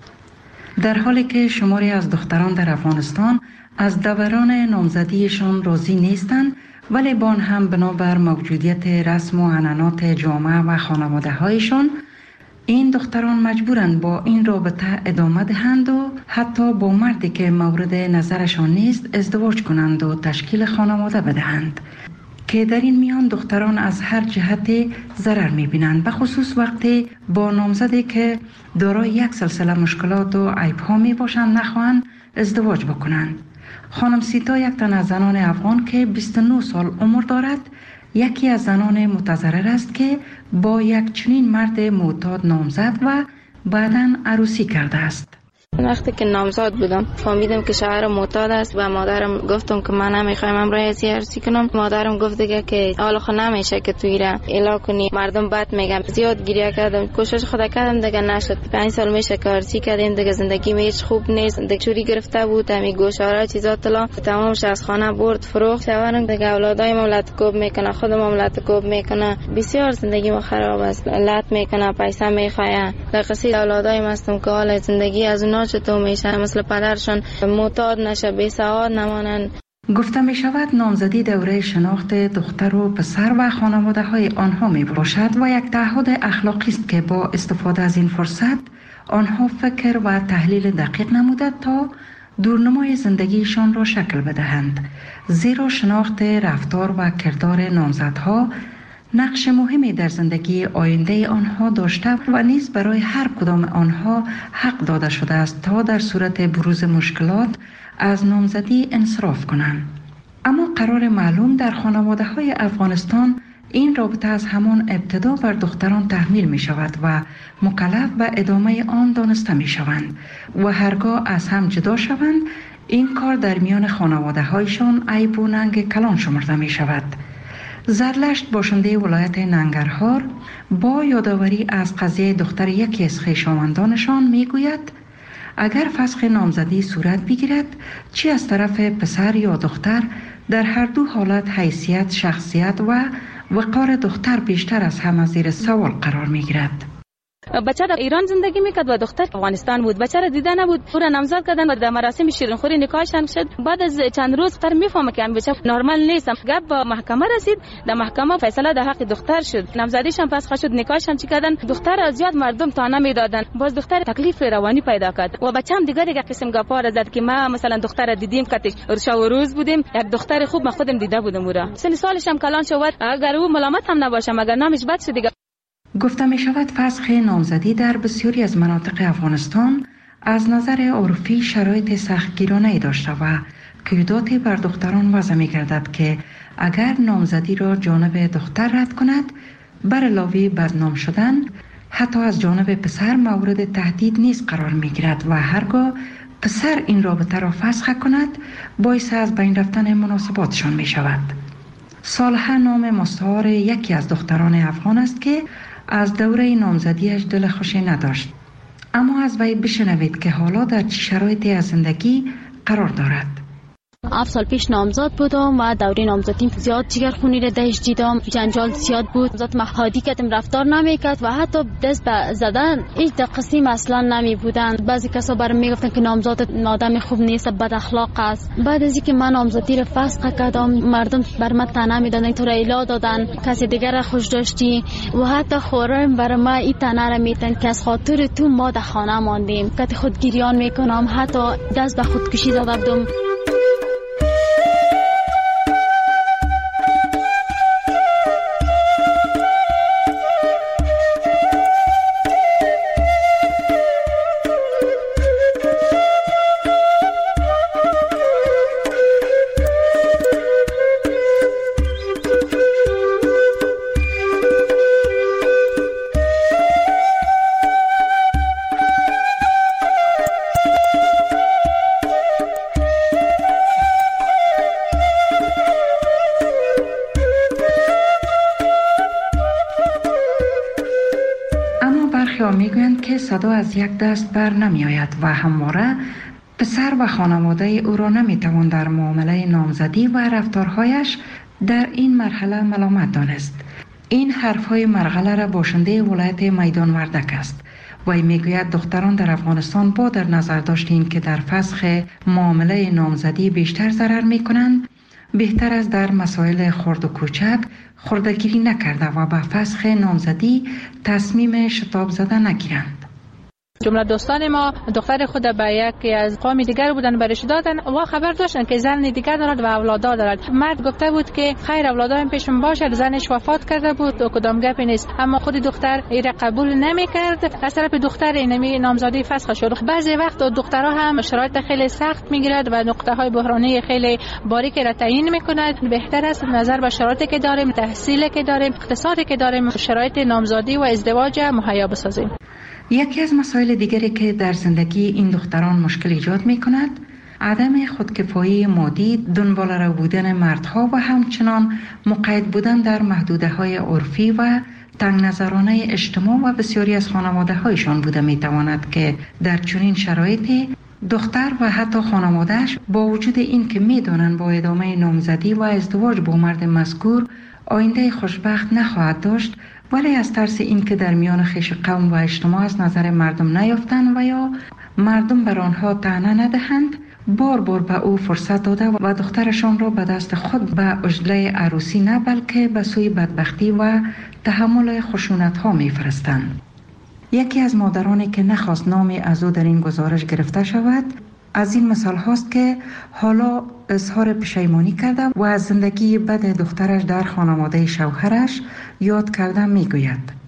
در حالی که شماری از دختران در افغانستان از دوران نامزدیشان راضی نیستند، ولی با آن هم بنابر موجودیت رسم و عنعنات جامعه و خانواده هایشان، این دختران مجبورند با این رابطه ادامه دهند و حتی با مردی که مورد نظرشان نیست ازدواج کنند و تشکیل خانواده بدهند، که در این میان دختران از هر جهت ضرر می‌بینند، به خصوص وقتی با نامزدی که دارای یک سلسله مشکلات و عیب‌ها میباشند نخواهند ازدواج بکنند. خانم سیتا، یک تن از زنان افغان که 29 سال عمر دارد، یکی از زنان متضرر است که با یک چنین مرد معتاد نامزد و بعداً عروسی کرده است. وقتی که نامزاد بودم فهمیدم که شوهر معتاد است و مادرم گفتم که من نمیخوایم امروز عروسی کنم. مادرم گفت دیگه که حالا خود نمیشه که تو ایران اعلام کنی، مردم بد میگن. زیاد گریه کردم، کوشش خدا کردم، دیگه نشد. 5 سال میشه که عروسی کردیم، دیگه زندگی هیچ خوب نیست. دیگه چوری گرفته بود، همین گوشواره چیزا طلا تمامش از خانه برد فروخت. شوهرم دیگه اولادای مملت کوب میکنه، خود مملت کوب میکنه. بسیار زندگی ما خراب است، لط میکنه، پیسه میخواه. لقصی اولادای مستم که حال زندگی از اونها چطور میشه، مثل پدرشون معتاد نشه، بی سواد نمانن. گفته می شود نامزدی دوره شناخت دختر و پسر و خانواده های آنها می باشد و یک تعهد اخلاقی است که با استفاده از این فرصت آنها فکر و تحلیل دقیق نموده تا دورنمای زندگیشان را شکل بدهند، زیرا شناخت رفتار و کردار نامزدها نقش مهمی در زندگی آینده آنها داشته و نیز برای هر کدام آنها حق داده شده است تا در صورت بروز مشکلات از نامزدی انصراف کنند. اما قرار معلوم در خانواده های افغانستان این رابطه از همان ابتدا بر دختران تحمیل می شود و مکلف به ادامه آن دانسته می شوند و هرگاه از هم جدا شوند این کار در میان خانواده هایشان عیب و ننگ کلان شمرده می شود. زرلشت باشنده ولایت ننگرهار با یادآوری از قضیه دختر یکی از خویشاوندانشان میگوید اگر فسخ نامزدی صورت بگیرد چی از طرف پسر یا دختر در هر دو حالت حیثیت، شخصیت و وقار دختر بیشتر از همه زیر سوال قرار میگیرد. بچه در ایران زندگی میکرد و دختر افغانستان بود. بچه را دیده نبود، او را نامزد کردن و در مراسم شیرینخوری نکاحش هم شد. بعد از چند روز دختر میفهمه که بچه نرمال نیست. گپ به محکمه رسید، در محکمه فیصله در حق دختر شد. نامزدیش هم فسخ شد، نکاحش هم کردن. دختر زیاد مردم طعنه میدادن، باز دختر تکلیف روانی پیدا کرد و بچه هم دیگه قسم گپا را زد که ما مثلا دختر دیدیم کتش شب و روز بودیم، یک دختر خوب ما خودم دیده بودم. او را سن سالش هم کلان شد، اگر او ملامت هم نباشه مگر نامش بد شد دیگه. گفته می شود فسخ نامزدی در بسیاری از مناطق افغانستان از نظر عرفی شرایط سختگیرانه‌ای داشته و قیوداتی بر دختران وضع می گردد که اگر نامزدی را جانب دختر رد کند بر علاوه بدنام شدن حتی از جانب پسر مورد تهدید نیز قرار می گیرد و هرگاه پسر این رابطه را فسخ کند باعث از بین رفتن مناسباتشان می شود. صالحه نام مستعار یکی از دختران افغان است که از دوره نامزدیش دل خوشی نداشت، اما از وی بشنوید که حالا در چه شرایطی از زندگی قرار دارد. 7 سال پیش نامزد بودم و دوره نامزدیم زیاد جگرخونی را دهش دیدم، جنجال زیاد بود، ذات مهادی کردم رفتار نمیکرد و حتی دست به زدن هیچ قسم اصلا نمی بودن. بعضی کسا برام میگفتن که نامزد آدم خوب نیست، بد اخلاق است. بعد از اینکه من نامزدی را فسخ کردم مردم بر من طعنه میدادن، تو را الا دادن، کسی دیگر را خوش داشتی و حتی خورم بر ما این طعنه را میتن که از خاطر تو ما در خانه ماندیم، که خودگیریان میکنم، حتی دست به خودکشی زده بودم. میگویند که صدا از یک دست بر نمی آید و همواره پسر و خانواده او را نمی توان در معامله نامزدی و رفتارهایش در این مرحله ملامت دانست. این حرفهای مرغله را باشنده ولایت میدان وردک است. وی میگوید دختران در افغانستان با در نظر داشتیم که در فسخ معامله نامزدی بیشتر ضرر می کنند، بهتر است در مسائل خرد و کوچک خردگیری نکرده و به فسخ نامزدی تصمیم شتاب زده نگیرند. جمله دوستان ما دختر خود به یکی از قوم دیگر بودن برش دادن و خبر داشتن که زن دیگر دارد و اولادا دارد. مرد گفته بود که خیر اولادایم پیشم باشه، زنش وفات کرده بود و کدام گپی نیست، اما خود دختر این قبول نمیکرد. از طرف دختر اینمی نامزدی فسخ شد. بعضی وقت دخترها هم شرایط خیلی سخت میگیرد و نقطه های بحرانی خیلی باریکی را تعیین میکند. بهتر است نظر به شرایطی که داریم، تحصیلی که داریم، اقتصادی که داریم، شرایط نامزدی و ازدواج مهیا بسازیم. یکی از مسائل دیگری که در زندگی این دختران مشکل ایجاد می کند عدم خودکفایی مادی، دنبال رو بودن مردها و همچنان مقید بودن در محدوده های عرفی و تنگ نظرانه اجتماع و بسیاری از خانواده هایشان بوده می تواند که در چنین شرایطی دختر و حتی خانوادهش با وجود این که می دانند با ادامه نامزدی و ازدواج با مرد مذکور آینده خوشبخت نخواهد داشت، ولی از ترس اینکه در میان خویش قوم و اجتماع از نظر مردم نیافتند و یا مردم بر آنها طعنه ندهند، بار بار به او فرصت داده و دخترشان را به دست خود به عجله عروسی نه بلکه به سوی بدبختی و تحمل خشونت ها میفرستند. یکی از مادرانی که نخواست نامی از او در این گزارش گرفته شود از این مثال هاست که حالا اظهار پشیمانی کرده و از زندگی بد دخترش در خانواده شوهرش یاد کرده میگوید: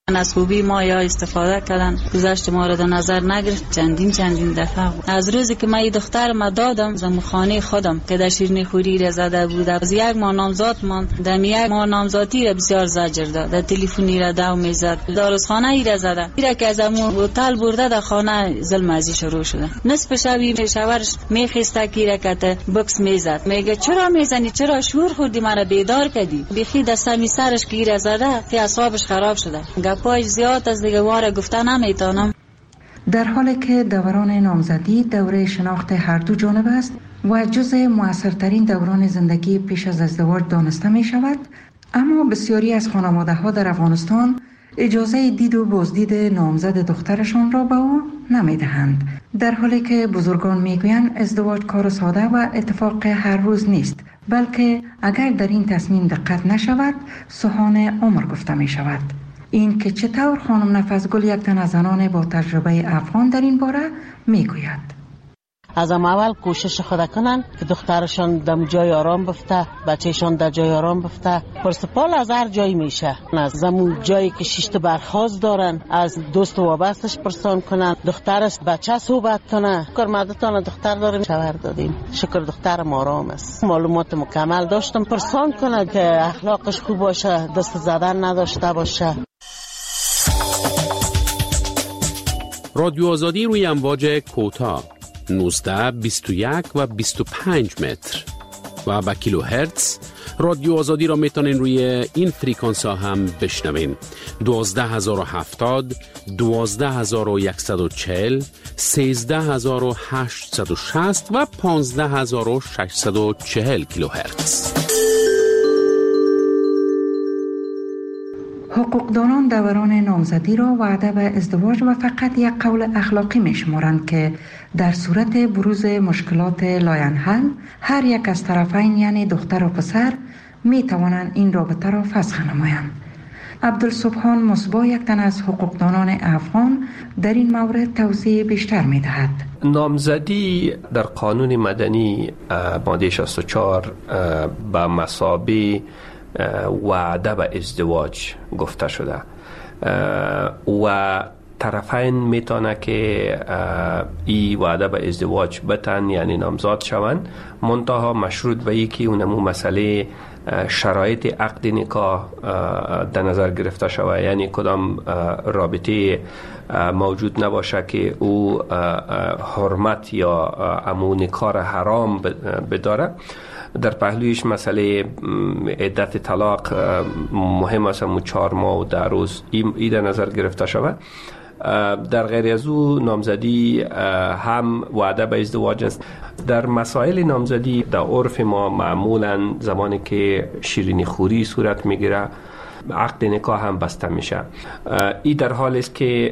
از خوبی ما یا استفاده کردن، گذشت مورد نظر نگرفت. چندین دفعه از روزی که من دختر ما دادم زمو خانه خودم که در شیرینی خوری را زده بود، از یک ماه نامزاد من دم یک ماه نامزادی را بسیار زجر داد، در تلفنی را دو میزد، داروخانه ای را زده، ایرا که از امو هتل برده در خانه ظلم ازی شروع شده. نصف شبی شوهرش میخسته کیره کته بکس میزد، میگه چرا میزنی، چرا شور خوردی، مرا بیدار کردی. بیخی دستمی سرش گیره زده که اعصابش خراب شده. گپاش زیاد از دیگه واره گفته نمیتونم. در حالی که دوران نامزدی دوره شناخت هر دو جانب است و جزء موثرترین دوران زندگی پیش از ازدواج دانسته می شود، اما بسیاری از خانواده ها در افغانستان اجازه دید و بازدید نامزد دخترشان را به او نمی دهند، در حالی که بزرگان می گویند ازدواج کار ساده و اتفاق هر روز نیست، بلکه اگر در این تصمیم دقت نشود سوهان عمر گفته می شود. این که چطور خانم نفسگل، یک تن از زنان با تجربه افغان در این باره میگوید. از اول کوشش خود کنن که دخترشان در جای آرام بفته، بچهشان در جای آرام بفته. پرسپال از هر جایی میشه، از زمون جایی که شیشت برخواست دارن از دوست و وابستش پرسان کنن، دخترش بچه صحبت کنه. شکر مدتان دختر داریم، شوهر دادیم، شکر دخترم آرام است، معلومات مکمل داشتم، پرسان کنه که اخلاقش خوب باشه، دست زدن نداشته باشه. رادیو آزادی روی امواج کوتاه 19، 21 و 25 متر و با کیلو هرتز. رادیو آزادی را میتونین روی این فریکانس ها هم بشنوین: 12070، 12140، 13860 و 15640 کیلو هرتز. حقوقدانان دوران نامزدی را وعده به ازدواج و فقط یک قول اخلاقی می شمارند که در صورت بروز مشکلات لاینحل هر یک از طرفین یعنی دختر و پسر می توانند این رابطه را فسخ نمایند. عبدالسبحان مصباح، یک تن از حقوقدانان افغان، در این مورد توضیح بیشتر می دهد. نامزدی در قانون مدنی ماده 64 به مثابه وعده به ازدواج گفته شده و طرفین میتونه که ای وعده به ازدواج بتن، یعنی نامزاد شوند، منتها مشروط به ای که اونمو مسئله شرایط عقد نکاح در نظر گرفته شود، یعنی کدام رابطه موجود نباشه که او حرمت یا امو نکاح حرام بداره. در پهلویش مسئله عدت طلاق مهم است، 4 ماه و 10 روز ای در نظر گرفته شود. در غیر از او نامزدی هم وعده به ازدواج است. در مسائل نامزدی در عرف ما معمولا زمانی که شیرینی خوری صورت میگیره عقد نکاح هم بسته میشه. ای در حال است که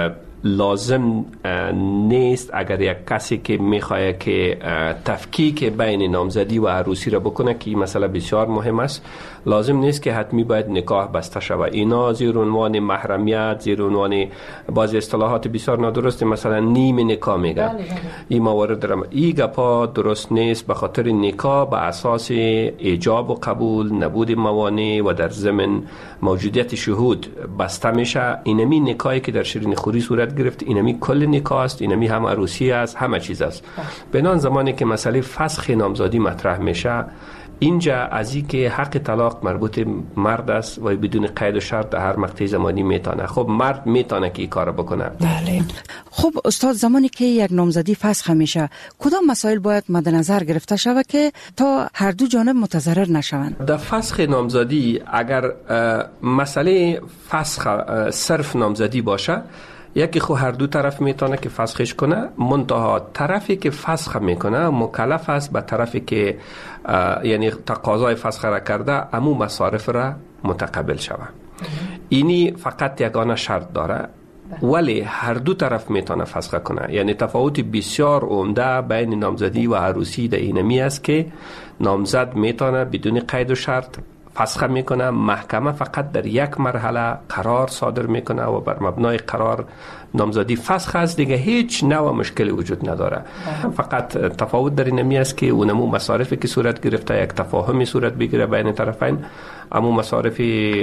لازم نیست اگر یک کسی که میخواد که تفکیک بین نامزدی و عروسی را بکنه، که این مسئله بسیار مهم است، لازم نیست که حتمی باید نکاح بسته شود. اینا زیر عنوان محرمیت، زیر عنوان بعضی اصطلاحات بسیار نادرست، مثلا نیم نکاح میگه، این موارد دارم. این گپا درست نیست، به خاطر نکاح به اساس ایجاب و قبول، نبود موانع و در ضمن موجودیت شهود بسته میشه. اینمی نکاحی که در شیرین خوری صورت گرفت، اینمی کل نکاح است، اینمی هم عروسی است، همه چیز است. بنان زمانی که مسئله فسخ نامزدی مطرح میشه، اینجا از این که حق طلاق مربوط مرد است و بدون قید و شرط در هر مقطع زمانی میتونه. خب مرد میتونه که این کار بکنه. بله. خب استاد، زمانی که یک نامزدی فسخ میشه، کدام مسائل باید مد نظر گرفته شود که تا هر دو جانب متضرر نشوند؟ در فسخ نامزدی اگر مسئله فسخ صرف نامزدی باشه، یکی خو هر دو طرف میتونه که فسخش کنه، منتها طرفی که فسخ میکنه مکلف است به طرفی که یعنی تقاضای فسخ را کرده امو مصارف را متقبل شود. اینی فقط یگانه شرط داره، ولی هر دو طرف میتونه فسخ کنه. یعنی تفاوت بسیار عمده بین نامزدی و عروسی در اینمی است که نامزد میتونه بدون قید و شرط فسخ میکنه، محکمه فقط در یک مرحله قرار صادر میکنه و بر مبنای قرار نامزدی فسخ است، دیگه هیچ نوع مشکلی وجود نداره. فقط تفاوت در اینمی است که اونمو مصارفی که صورت گرفته یک تفاهمی صورت بگیره بین طرفین، اما مصارف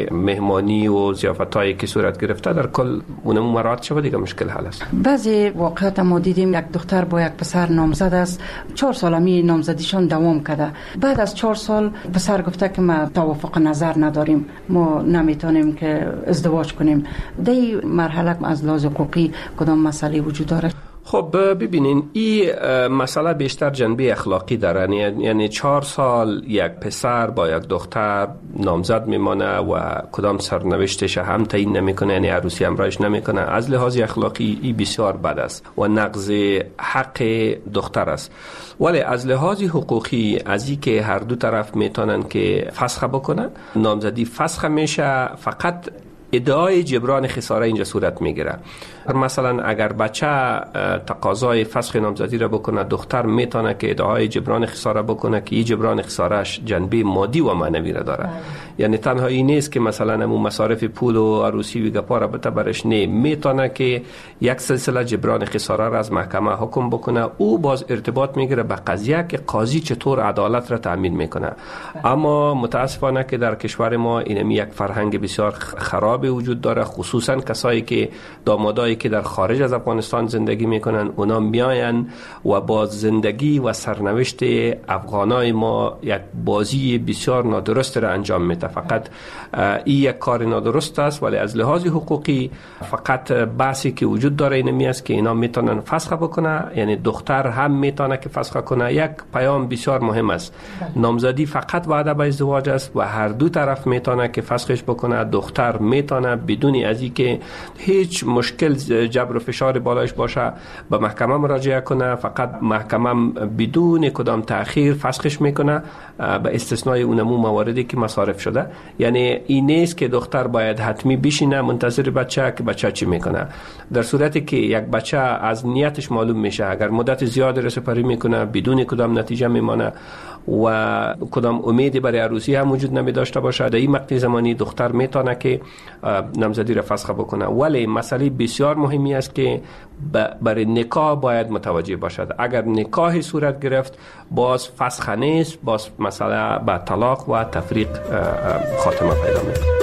مهمانی و ضیافتایی که صورت گرفته در کل اونم مراعات شود دیگه مشکل حل است. بعضی واقعات ما دیدیم یک دختر با یک پسر نامزد است، 4 سال می نامزدیشان دوام کرده. بعد از 4 سال پسر گفته که ما توافق نظر نداریم، ما نمیتونیم که ازدواج کنیم. در این مرحله از لحاظ حقوقی کدام مسئله وجود داره؟ خب ببینین این مسئله بیشتر جنبه اخلاقی داره، یعنی 4 سال یک پسر با یک دختر نامزد میمانه و کدام سرنوشتش هم تعیین نمیکنه، یعنی عروسی همراهش نمیکنه. از لحاظ اخلاقی این بسیار بد است و نقض حق دختر است. ولی از لحاظ حقوقی از این که هر دو طرف میتونن که فسخ بکنن، نامزدی فسخ میشه، فقط ادعای جبران خساره اینجا صورت میگیره. مثلا اگر بچه تقاضای فسخ نامزدی را بکنه، دختر میتونه که ادعای جبران خساره بکنه که این جبران خسارهش جنبه مادی و معنوی را داره. یعنی تنها این نیست که مثلا همون مصارف پول و عروسی و گپا را بته برش، نه، میتونه که یک سلسله جبران خساره را از محکمه حکم بکنه. او باز ارتباط میگیره به قضیه که قاضی چطور عدالت را تامین میکنه. اما متاسفانه که در کشور ما این یک فرهنگ بسیار خراب وجود داره، خصوصا کسایی که دامادایی که در خارج از افغانستان زندگی میکنن، اونا میاین و با زندگی و سرنوشت افغانای ما یک بازی بسیار نادرست را انجام میده. فقط این یک کار نادرست است، ولی از لحاظ حقوقی فقط بحثی که وجود داره اینمی است که اینا میتونن فسخ بکنه، یعنی دختر هم میتونه که فسخ کنه. یک پیام بسیار مهم است، نامزدی فقط وعده به ازدواج است و هر دو طرف میتونه که فسخش بکنه. دختر میتونه بدون از اینکه هیچ مشکل جبر و فشار بالایش باشه به محکمه مراجعه کنه، فقط محکمه بدون کدام تأخیر فسخش میکنه به استثنای اونمو مواردی که مصارف شده. یعنی این نیست که دختر باید حتمی بشینه منتظر بچه که بچه چی میکنه. در صورتی که یک بچه از نیتش معلوم میشه، اگر مدت زیاد رسپری میکنه بدون کدام نتیجه میمانه و کدام امیدی برای عروسی هم وجود نمی داشته باشه، در این مقطع زمانی دختر میتونه که نامزدی را فسخ بکنه. ولی مسئله بسیار مهمی است که برای نکاح باید متوجه باشد. اگر نکاح صورت گرفت باز فسخ نیست، باز مسئله به طلاق و تفریق خاتمه پیدا میکنه.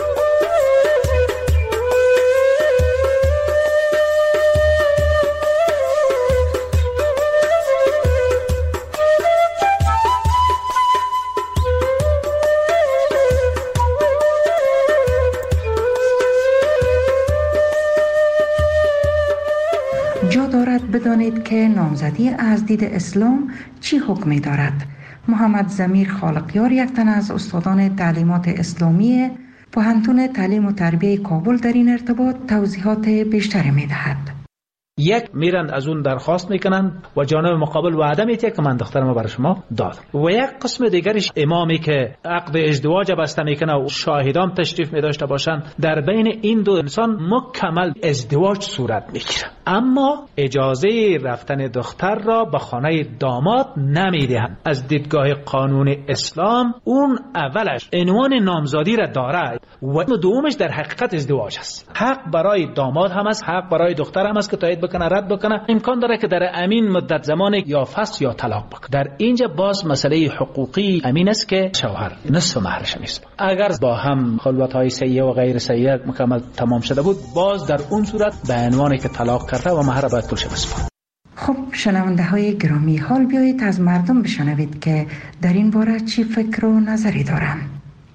بدانید که نامزدی از دید اسلام چی حکمی دارد. محمد ضمیر خالقیار، یک تن از استادان تعلیمات اسلامی پوهنتون تعلیم و تربیه کابل، در این ارتباط توضیحات بیشتری می دهد. یک میرند از اون درخواست میکنن و جانب مقابل وعده میده که من دخترمو برای شما دادم، و یک قسم دیگرش امامی که عقد ازدواج بسته میکنه و شاهدان تشریف میداشته باشن. در بین این دو انسان مکمل ازدواج صورت میگیره، اما اجازه رفتن دختر را به خانه داماد نمیدهند. از دیدگاه قانون اسلام اون اولش عنوان نامزادی را داره و دومش در حقیقت ازدواج است. حق برای داماد هم است، حق برای دختر هم است که تایید بکنه رد بکنه. امکان داره که در امین مدت زمان یا فسخ یا طلاق بکنه. در اینجا باز مسئله حقوقی امین است که شوهر نصف مهرش نیست. اگر با هم خلوت‌های سیئه و غیر سیئه مکمل تمام شده بود، باز در اون صورت به عنوان که طلاق کرده و مهر باید پولش بسپاره. خب شنونده های گرامی، حال بیایید از مردم بشنوید که در این باره چی فکر و نظری دارند.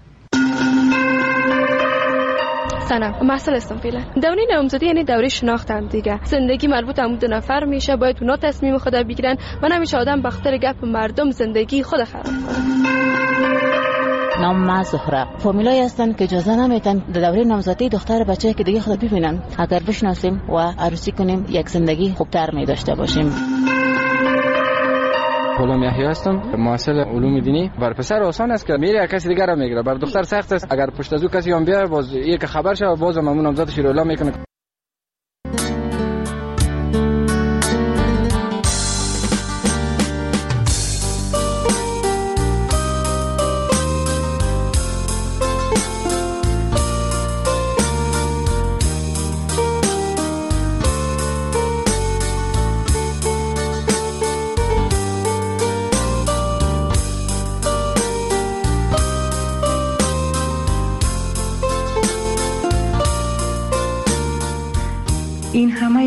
سلام، مسئله هستم فعلا. دوره نامزدی یعنی دوره شناخت هم دیگه. زندگی مربوط هم دو نفر میشه، باید اونا تصمیم خود بگیرن و نمیشه آدم به خاطر گپ مردم زندگی خود خراب کنه. نام ما زهره. فامیلایی هستن که اجازه نمیدن در دوره نامزدی دختر بچه که دیگه خود ببینن. اگر بشناسیم و عروسی کنیم یک زندگی خوبتر می داشته باشیم. غلام یحیی هستم، محصل علوم دینی. بر پسر آسان است که میره کسی دیگر را میگیره، بر دختر سخت است. اگر پشت از او کسی هم بیاد باز یک خبر شه، باز مامون نامزدش رو اعلام میکنه.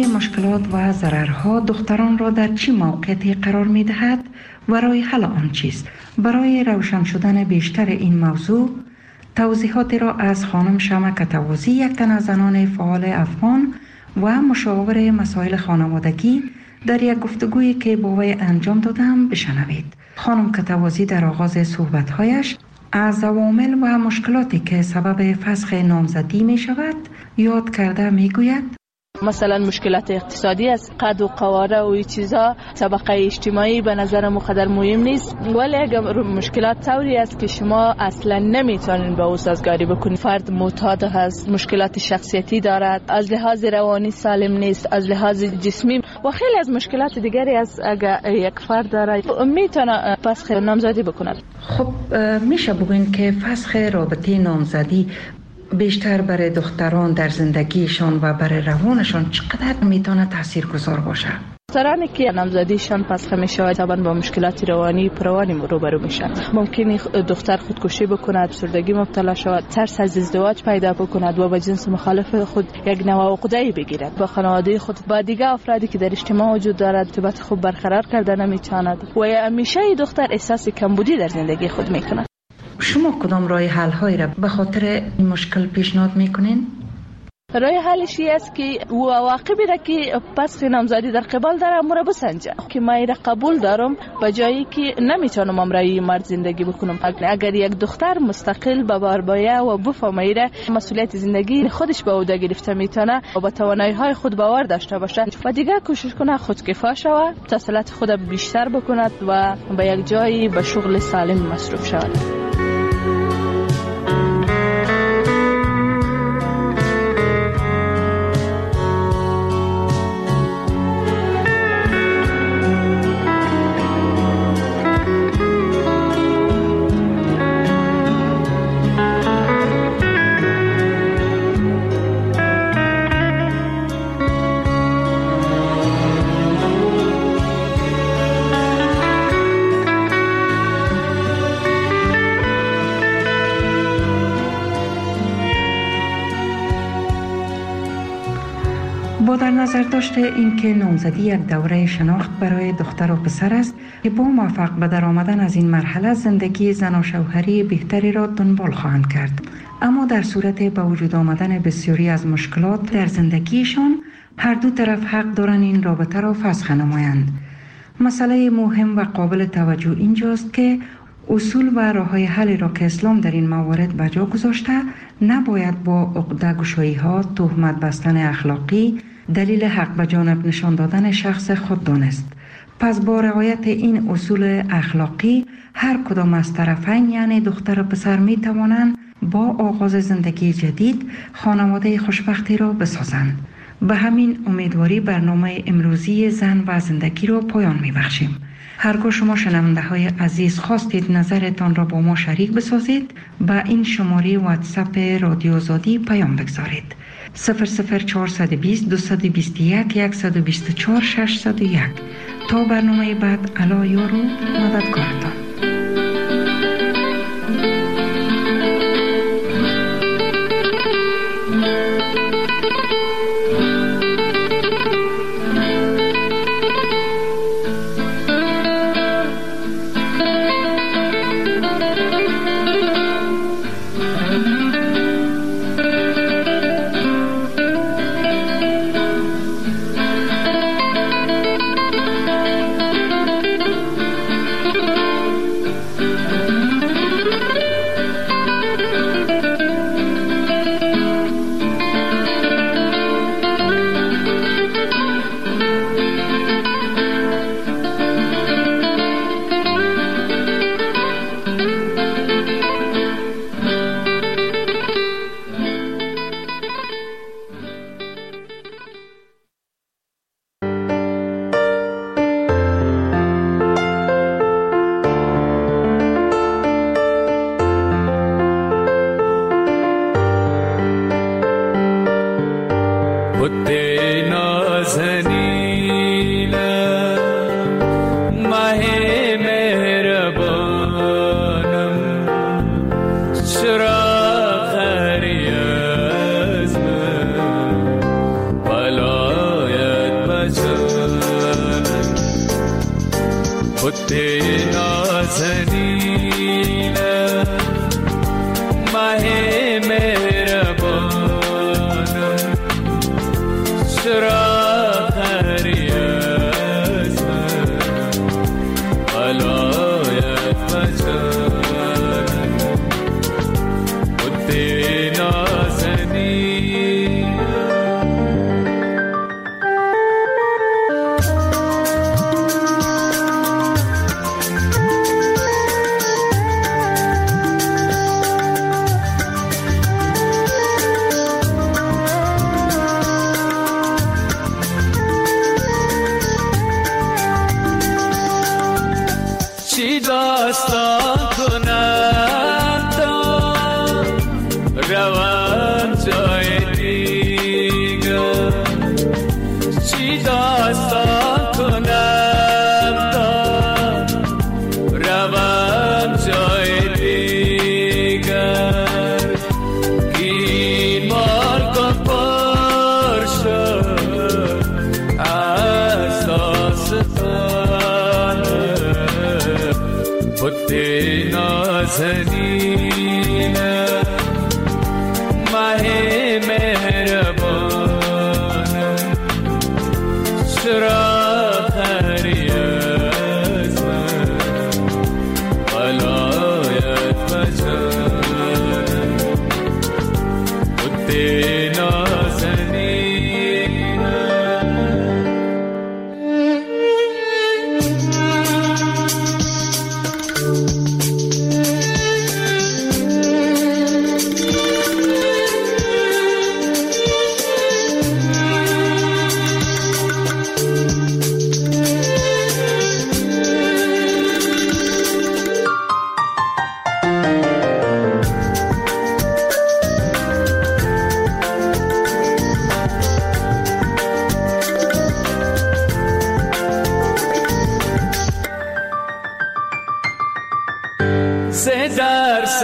مشکلات و ضررها دختران را در چه موقعیتی قرار می دهد و راه حل آن چیست؟ برای روشن شدن بیشتر این موضوع توضیحاتی را از خانم شمع کتوازی، یک تن از زنان فعال افغان و مشاور مسائل خانوادگی، در یک گفتگویی که با وی انجام دادم بشنوید. خانم کتوازی در آغاز صحبت‌هایش از عوامل و مشکلاتی که سبب فسخ نامزدی می شود یاد کرده می گوید: مثلا مشکلات اقتصادی است، قد و قواره و این چیزا، طبقه اجتماعی به نظر مقدر مهم نیست، ولی اگر مشکلات طوری است که شما اصلا نمیتونین به او سازگاری بکنید. فرد معتاد هست، مشکلات شخصیتی دارد، از لحاظ روانی سالم نیست، از لحاظ جسمی و خیلی از مشکلات دیگری است. اگر یک فرد دارد میتونه فسخ نامزدی بکند. خب میشه بگوین که فسخ رابطه نامزدی بیشتر برای دختران در زندگیشان و برای روانشان چقدر میتونه تاثیرگذار باشه؟ دخترانی که نامزدیشان فسخ میشه طبعا با مشکلات روانی پروانی روبرو میشن. ممکنه دختر خودکشی بکند، افسردگی مبتلا شود، ترس از ازدواج پیدا بکند و با جنس مخالف خود یک نوع عقده‌ای بگیرد. با خانواده خود، با دیگر افرادی که در اجتماع وجود دارد ارتباط خوب برقرار کرده نمیتواند و همیشه دختر احساس کمبودی در زندگی خود میکند. شما کدام راه حل هایی را به خاطر این مشکل پیشنهاد میکنین؟ راه حلش است که عواقبی را که فسخ نامزدی در قبال داره امور بسنجه که من را قبول دارم به جایی که نمیتونم امرای مرد زندگی بکنم. اگر یک دختر مستقل به بار بایه و بفهمه مسئولیت زندگی خودش به عهده گرفته میتونه و با توانایی های خود باور داشته باشه و دیگه کوشش کنه خودکفا شود، تحصیلات خود بیشتر بکند و به یک جایی به شغل سالم مصروف شود. با در نظر داشته این که نامزدی یک دوره شناخت برای دختر و پسر است که با موفق به در آمدن از این مرحله زندگی زن و شوهری بهتری را دنبال خواهند کرد، اما در صورت به وجود آمدن بسیاری از مشکلات در زندگیشان هر دو طرف حق دارند این رابطه را فسخ نمایند. مسئله مهم و قابل توجه اینجاست که اصول و راه‌های حل را که اسلام در این موارد به جا گذاشته نباید با عقده‌گشایی‌ها، تهمت بستن اخلاقی دلیل حق به جانب نشان دادن شخص خود دانست. پس با رعایت این اصول اخلاقی هر کدام از طرفین یعنی دختر و پسر می توانند با آغاز زندگی جدید خانواده خوشبختی را بسازند. به همین امیدواری برنامه امروزی زن و زندگی را پایان می بخشیم. هرگاه شما شنونده های عزیز خواستید نظرتان را با ما شریک بسازید، به این شماره واتساپ رادیو آزادی پیام بگذارید: 00420 221 124 601. تا برنامه بعد، الا یارو مددکارتان. بوده نازنین ماه مهربان چرا خری از من ولایت مجان بوده نازنین چی داستان کنم تا روم جای دیگر چی داستان کنم تا روم جای دیگر این مارکم پر شد از داستان بوده نازنین ماه مهربان چرا خری از من ولایت مجان بوده نازنین سے درس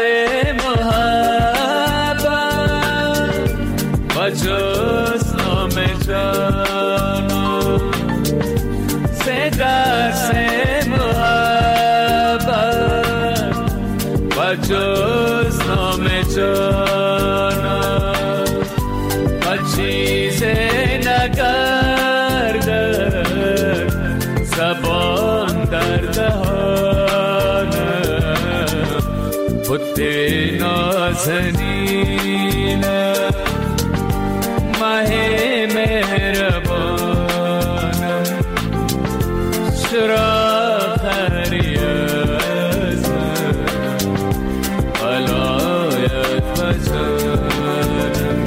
محبت و جز نام جانا سے درس محبت و جز نام جانا و چیز نگردد زبان در دهان بوده نازنین ماه مهربانم چرا خری از من ولایت مجانم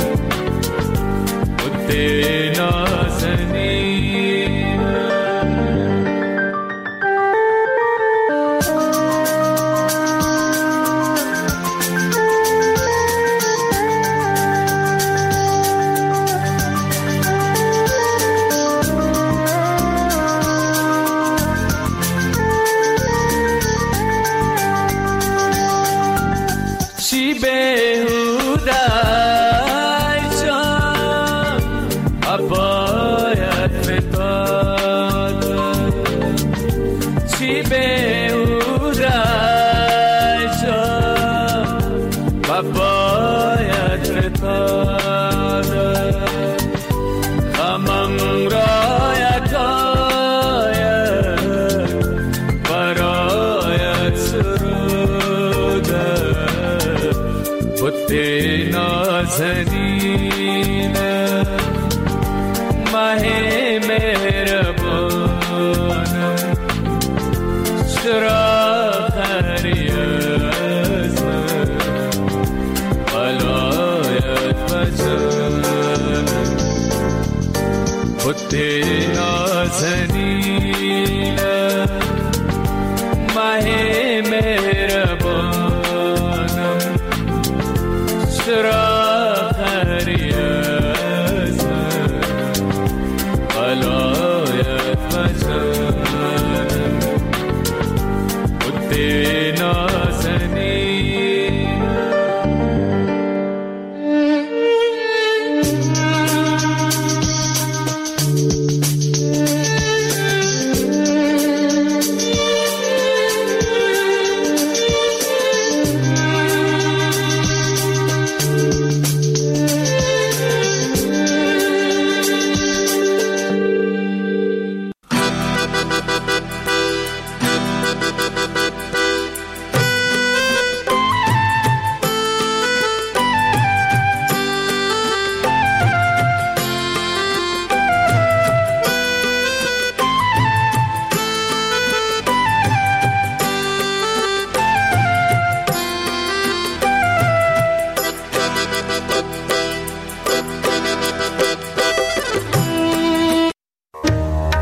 بوده نازنین چی بهوده جان باید بدادم چی به